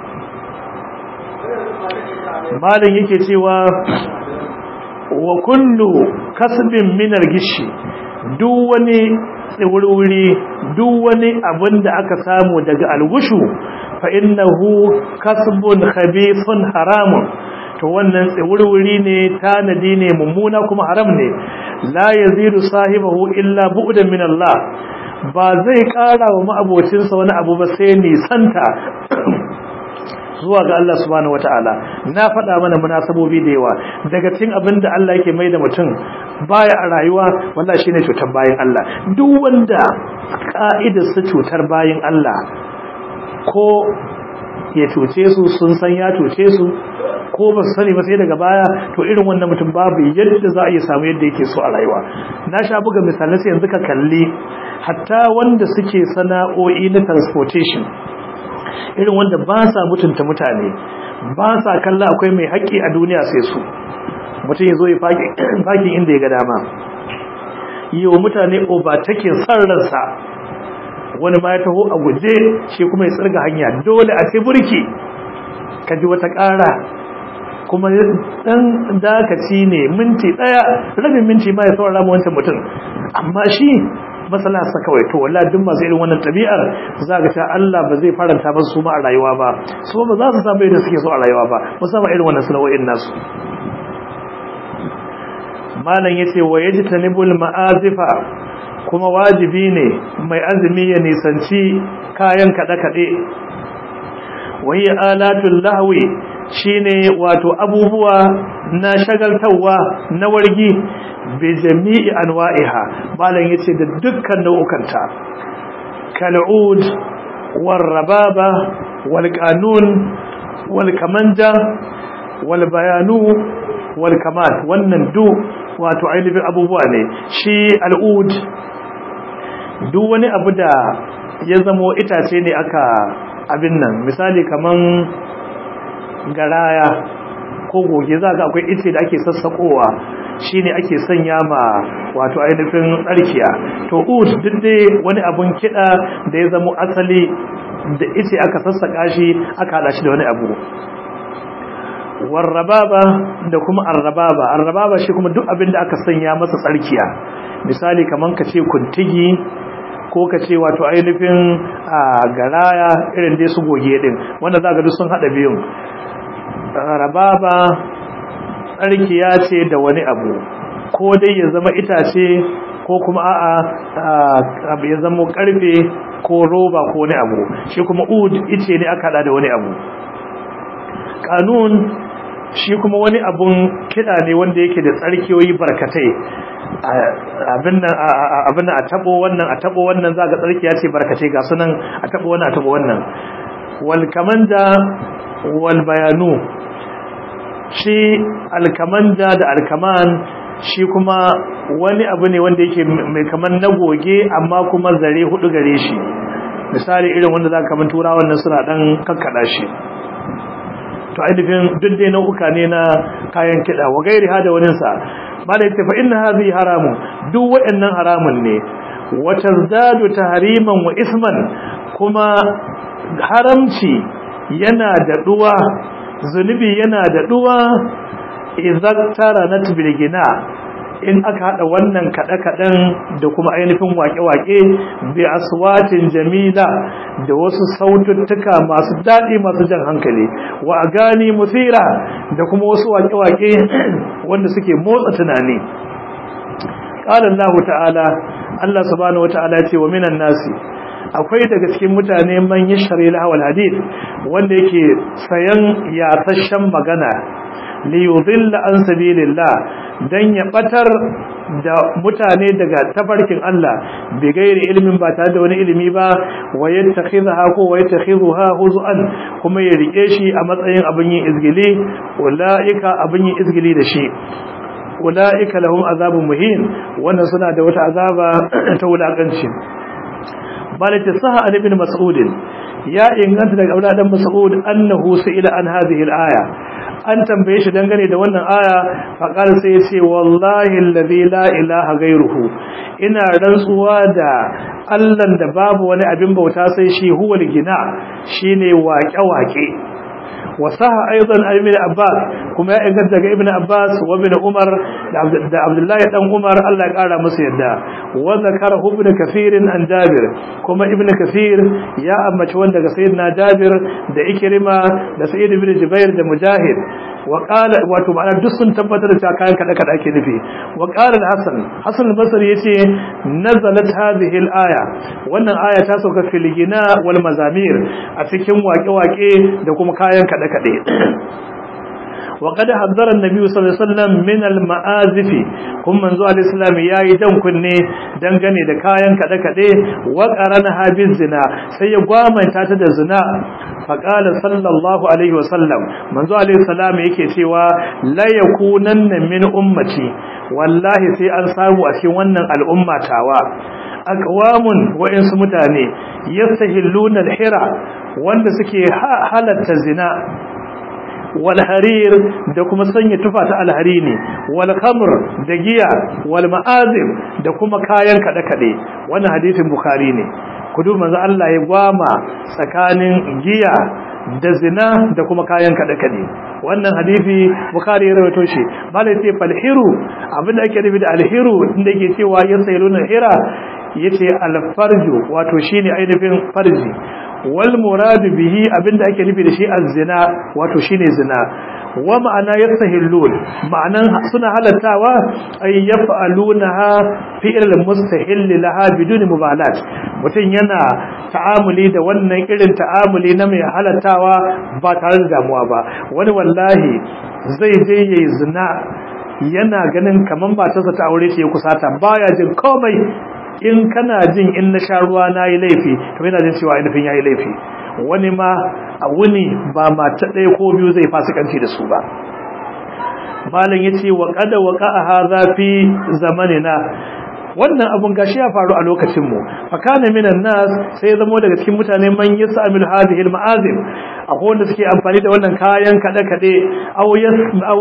Malam yake cewa wa kullu kasbin minar gishi, duk wani wuri duk wani abin da aka samu daga algushu fa innahu kasbun khabithun haramun, to wannan wuri ne tanadi ne mummuna kuma haram ne. La yazidu sahibahu illa bu'dan min Allah, ba zai kara wa ma'abocinsa wani abu ba sai nisanta zuwa ga Allah subhanahu wataala. Na faɗa mana munasabobi da yawa daga cikin abin da Allah yake mai da mutum baya a rayuwa wallahi shine cutar bayin Allah. Duk wanda ka'idar sa cutar bayin Allah, ko ya cuce su sun san ya cuce su ko ba su sani ba sai daga baya, to irin wannan mutum babu yadda za a iya samu yadda yake so a rayuwa. Na sha buga misalai sai yanzu ka kalli hatta wanda suke sana'o'i na transportation, irin wanda ba sa mutunta mutane, ba sa kalla akwai mai haƙƙi a duniya sai su. Mutum ya zo ya fakin inda ya ga dama, yi wa mutane overtaking san ransa, wani ma ya taho a guje shi kuma ya tsirga hanya, dole a ce burki ka ji wata ƙara, kuma dan dakaci ne minti ɗaya rabin minti ma ya saurara ma wancan mutum, amma shi masala sa kawai. To wallahi duk masu irin wannan tabi'ar za ga ta Allah ba zai faranta ba su ma a rayuwa ba, su ba za su samu yadda suke so a rayuwa ba, musamman irin wannan sana'o'in nasu. Malam yace wa yajtanibul ma'azifa, kuma wajibi ne mai azumi ya nisanci kayan kaɗe-kaɗe. Wa hiya alatul lahwi, shine wato abubuwa na shagaltawa na wargi, bi jami'i anwa'iha, malan yace da dukkan nau'ukanta, kal'ud war rababa wal qanun wal kamanja wal bayanu wal kamal. Wannan duk wato ainihin abubuwa ne. Shi al'ud duk wani abu da ya zamo itace ne aka abin nan, misali kaman garaya ko goge, za ga akwai ice da ake sassakowa, shine ake sanya ma wato ainihin tsarkiya. To ud duk dai wani abun kida da ya zamo asali da ice aka sassaka shi aka hada shi da wani abu. Warrababa da kuma arrababa shi kuma duk abin da aka sanya masa tsarkiya, misali kaman ka ce kuntigi ko ka ce wato ainihin garaya, irin dai su goge din, wanda za ga duk sun hada biyun. Rababa tsarkiya ce da wani abu, ko dai ya zama itace ko kuma abu ya zama karfe ko roba ko wani abu. Shi kuma ud ice ne aka hada da wani abu. Kanun shi kuma wani abun kida ne wanda yake da tsarkiyoyi barkatai, abin nan a tabo wannan za ga tsarkiya ce barkatai ga sunan a tabo wannan. Wal kamanda wal bayanu, shi alkamanda da alkaman shi kuma wani abu ne wanda yake mai kaman na goge amma kuma zare hudu gare shi, misali irin wanda za ka kaman turawan nan suna dan kakkada shi. To ainihin duk dai nau'uka ne na kayan kiɗa wa gairi hada waninsa. Ba da ita fa inna hadhihi haramun, duk waɗannan haramun ne. Wa tazdadu tahriman wa isman, kuma haramci yana da duwa, zunubi yana da duwa idan taranat bil gina, in aka hada wannan kada-kadan da kuma ainihin wake-wake, bi aswatin jamila, da wasu saututtuka masu dadi masu jan hankali, wa agani musira, da kuma wasu wake-wake wanda suke motsa tunani. Qala Allah ta'ala, Allah subhanahu wa ta'ala ce wa minan nasi, akwai daga cikin mutane man yashri lahwal hadith, wanda yake sayan yasashen magana, li yudilla an sabilillah, dan ya batar da mutane daga tafarkin Allah, bi gairi ilmin, ba tare da wani ilimi ba, wa yattakhidha huz'an, kuma ya rike shi a matsayin abin yin izgili, ulaika abin yin izgili da shi. ulaika lahum azabun muhin wannan suna da wata azaba ta wulakanci. balati saha an ibn mas'ud ya inganta daga Abdullah dan Mas'ud annahu su'ila an hadhihi al-aya an tambaye shi dangane da wannan aya faqala sai ya ce wallahi alladhi la ilaha ghayruhu ina rantsuwa da Allah da babu wani abin bauta sai shi huwal gina shine waƙe-waƙe wasaha aidan ibn Abbas kuma ya inganta daga ibn Abbas wa ibn Umar da Abdullahi dan Umar Allah ya kara musu yadda wa zakara ibn Kathir an Jabir kuma ibn Kathir ya ambaci wanda daga sayyidina Jabir da Ikrima da Sa'id ibn Jubair da Mujahid wa qala wato ma'ana duk sun tabbatar da kayan kada ake nufi wa qala Hasan al-Basri yace nazalat hadhihi al-aya wannan aya ta sauka fil gina wal mazamir a cikin waƙe-waƙe da kuma kayan kada وقد حذر النبي صلى الله عليه وسلم من المآذف kuma manzo alaihi salam yayi dan kunne dangane da kayan kade wa qaranaha biz zina sai ya gwamanta ta da zina faqala sallallahu alaihi wasallam manzo alaihi salam yake cewa la yakunanna min ummati wallahi sai an samu a cikin wannan al'umma tawa aqwamun wa insu mutane yastahilluna al-hira wanda suke halatta zina wal harir da kuma sanya tufa ta alharini wal khamr da giya wal ma'azim da kuma kayan kade wannan hadisin bukhari ne kudu manzo Allah ya gwama tsakanin giya da zina da kuma kayan kade wannan hadisi bukhari ya rawaito shi malai sai falhiru abinda ake nufi da alhiru inda yake cewa yasailuna hira yace alfarju wato shine ainihin farji wal murad bihi abinda ake nufi da shi az-zina wato shine zina wa ma'ana yastahillun ma'anan suna halattawa ay yaf'alunaha fi'l mustahil laha bidun mubalat mutun yana ta'amuli da wannan irin ta'amuli na mai halattawa ba tare da damuwa ba wani wallahi zai je yayi zina yana ganin kaman matarsa ta aure ce ya kusata baya jin komai in kana jin in na sha ruwa na yi laifi kamar yana jin cewa ainihin ya yi laifi wani ma a wuni ba mata ɗaya ko biyu zai fasikanci da su ba malam ya ce wa ƙada wa ƙa'a zafi zamanina wannan abun gashi ya faru a lokacinmu fakana minan nas sai zamo daga cikin mutane man yas'amil hadhihi al-ma'azim akwai wanda suke amfani da wannan kayan kade aw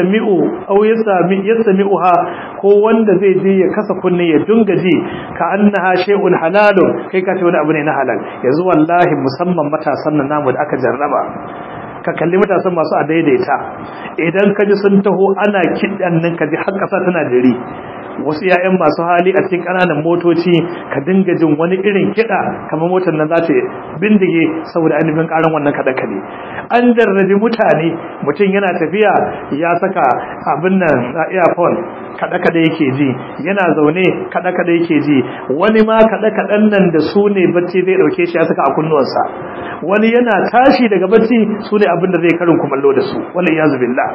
yastami'uha ko wanda zai je ya kasa kunne ya dunga ji ka annaha shay'un halalun kai ka ce wani abu ne na halal yanzu wallahi musamman matasan nan namu da aka jarraba ka kalli matasan masu a daidaita idan ka ji sun taho ana kidan nan ka ji har kasa tana dare wasu ƴaƴan masu hali a cikin ƙananan motoci ka dinga jin wani irin kiɗa kamar motar nan za ta bindige saboda ainihin ƙaran wannan kaɗe-kaɗe an jarrabi mutane mutum yana tafiya ya saka abin nan earphone kaɗe-kaɗe yake ji yana zaune kaɗe-kaɗe yake ji wani ma kaɗe-kaɗen nan da su ne bacci zai ɗauke shi ya saka a kunnuwansa wani yana tashi daga bacci su ne abin da zai karin kumallo da su wala iyazu billah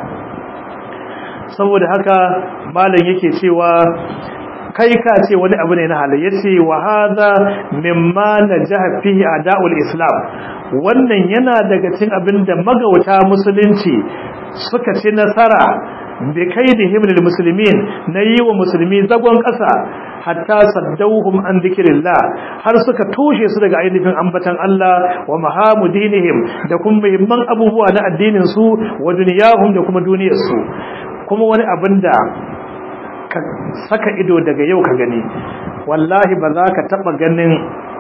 saboda haka malam yake cewa kai ka ce wani abu ne na halal yace wa hadha mimma najaha fihi a'da'ul islam wannan yana daga cikin abinda magauta musulunci suka ci nasara bi kaidihim lil muslimin nayi wa musulmi zagon kasa hatta saddauhum an dhikrillah har suka toshe su daga ainihin ambatan Allah wa mahamudinihim da kuma muhimman abubuwa na addinin su wa duniyahum da kuma duniyar su kuma wani abin da ka saka ido daga yau ka gani wallahi ba za ka taba ganin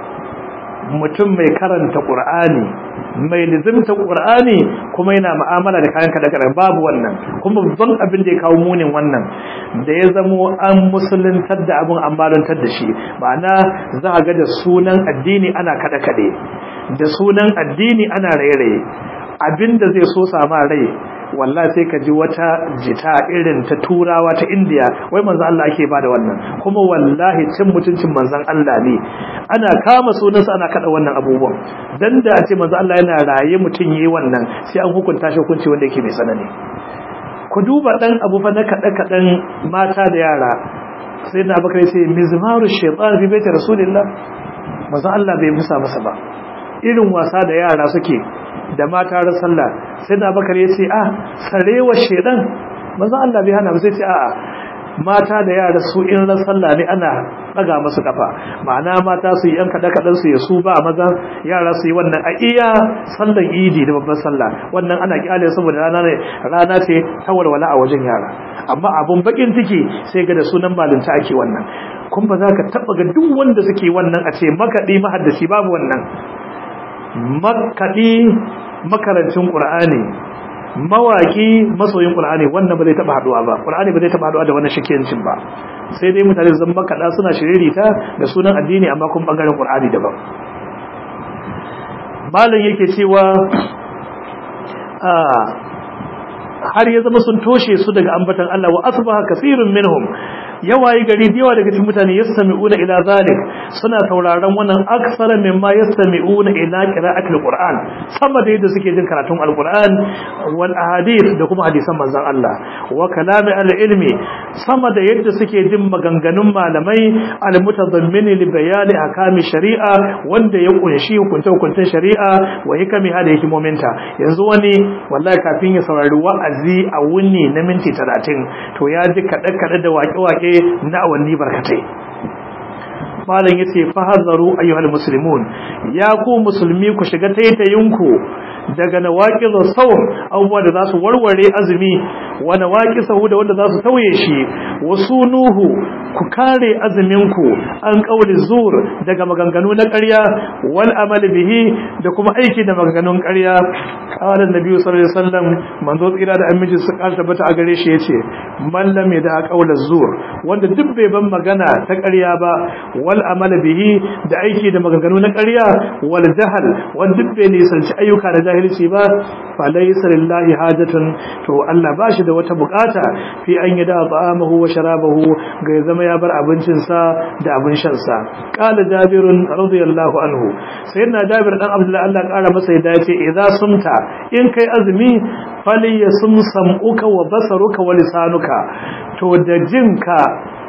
mutum mai karanta Qur'ani mai lizimta Qur'ani kuma yana mu'amala da kayan kada babu wannan kuma babban abin da ya kawo munin wannan da ya zamo an musuluntar da abin amalantar da shi ma'ana za ga da sunan addini ana kada-kade da sunan addini ana raye-raye abinda zai so sama rai wallahi sai ka ji wata jita irin ta turawa ta indiya wai manzon Allah ake bada wannan kuma wallahi cin mutuncin manzon Allah ne ana kama sunansa ana kada wannan abubuwan dan da a ce manzon Allah yana raye mutun yayi wannan sai an hukunta shi hukunci wanda yake mai tsanani ku duba dan abu fa na kadan mata da yara sai na bakare sai mizmaru shaytan fi baiti rasulillah manzon Allah bai musa masa ba irin wasa da yara suke da mata ran sallah sai da bakar ya ce sarewa shedan manzo Allah bai hana ba sai ce mata da yara su in ran sallah ne ana daga musu kafa, ma'ana mata su yi yan kaɗe su ya su ba maza, yara su yi wannan a iya sallan idi da babban sallah, wannan ana kyale saboda rana ce ta walwala a wajen yara. Amma abun bakin ciki sai ga da sunan malunta ake wannan, kun ba za ka taɓa ga duk wanda suke wannan a ce makaɗi mahaddaci, babu wannan. Makaɗi makarancin ƙur'ani, mawaki masoyin Qur'ani, wannan ba zai taba haduwa ba. Qur'ani ba zai taba haduwa da wannan shakiyancin ba. Sai dai mutane zan makada suna shiririta da sunan addini amma kun bangaren Qur'ani daban. Malam yake cewa har ya zama sun toshe su daga ambatan Allah, wa asbaha kaseerun minhum, yawayi gari da yawa daga cikin mutane yastami'una ila zalik, suna sauraron wannan aksara mimma yastami'una ila qira'atil qur'an, sama da yadda suke jin karatun alquran wal ahadith da kuma hadisan manzon Allah, wa kalami al-ilmi, sama da yadda suke jin maganganun malamai al-mutadammini li bayani ahkami shari'a, wanda ya kunshi hukunce shari'a wa hikami hada hikimominta. Yanzu wani wallahi kafin ya saurari wa'azi a wuni na minti 30 to ya ji kaɗe-kaɗe da waƙe-waƙe na awanni barkatai. Malam yace fahazaru ayyuhal muslimun, ya ku musulmi ku shiga taitayinku daga nawaqidus sawm, abubuwa da zasu warware azumi, wa nawaqisahu da wanda zasu tauye shi, wasunuhu ku kare azuminku an qauli zur daga maganganu na ƙarya, wal amal bihi da kuma aiki da maganganun ƙarya. Qala annabi sallallahu alaihi wasallam, manzo tsira da aminci su tabbata a gare shi yace, man lam yada qaulaz zur, wanda duk bai ban magana ta ƙarya ba, wal amal bihi da aiki da maganganu na ƙarya, wal jahl wanda duk bai nisanci ayyuka da jahilci ba, fa laysa lillahi hajatun, to Allah bashi da wata bukata fi an yada ta'amahu wa sharabahu, ga ya zama ya bar abincinsa da abin shansa. Qala Jabirun radiyallahu anhu, sayyidina Jabir dan Abdullah Allah kara masa yadda yace, idza sumta, in kai azumi, fali yasum sam'uka wa basaruka wa lisanuka, to da jinka,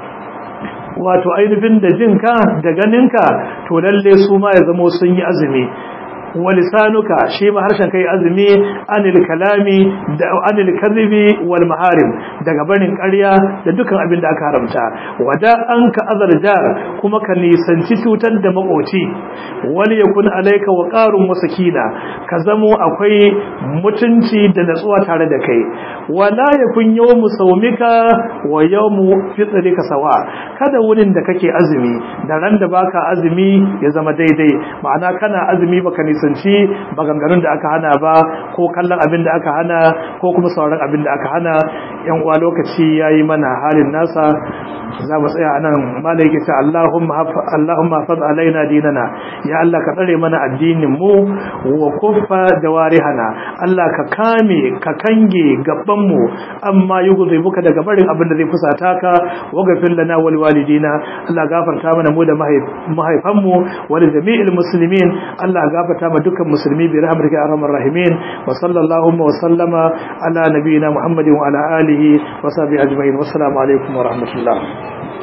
wato ainihin da jinka da ganinka, to lalle su ma ya zama sun yi azumi. walisanuka shi ma harshen kai azumi anil kalami da anil kadhibi wal maharim daga barin ƙarya da dukan abin da aka haramta wada anka azar jar kuma ka nisanci cutar da makoci wal yakun alayka waqarun wa sakina ka zamo akwai mutunci da natsuwa tare da kai wala yakun yawmu sawmika wa yawmu fitrika sawa kada wurin da kake azumi da ran da baka azumi ya zama daidai ma'ana kana azumi baka nisanci maganganun da aka hana ba ko kallon abin da aka hana ko kuma sauran abin da aka hana yan uwa lokaci yayi mana halin nasa za mu tsaya anan malai yake ta Allahumma hafaz alaina dinana ya Allah ka tsare mana addinin mu wa kuffa jawarihana Allah ka kame ka kange gaban mu amma yughzibuka daga barin abin da zai fusata ka wa gafir lana wal walidina Allah gafarta mana mu da mahaifan mu wa da jami'il muslimin Allah gafarta ma dukkan musulmi bi rahmatika ya arhamar rahimin wa sallallahu wa sallama ala nabiyyina Muhammadin wa ala alihi wa sahbihi ajma'in wassalamu alaikum wa rahmatullah.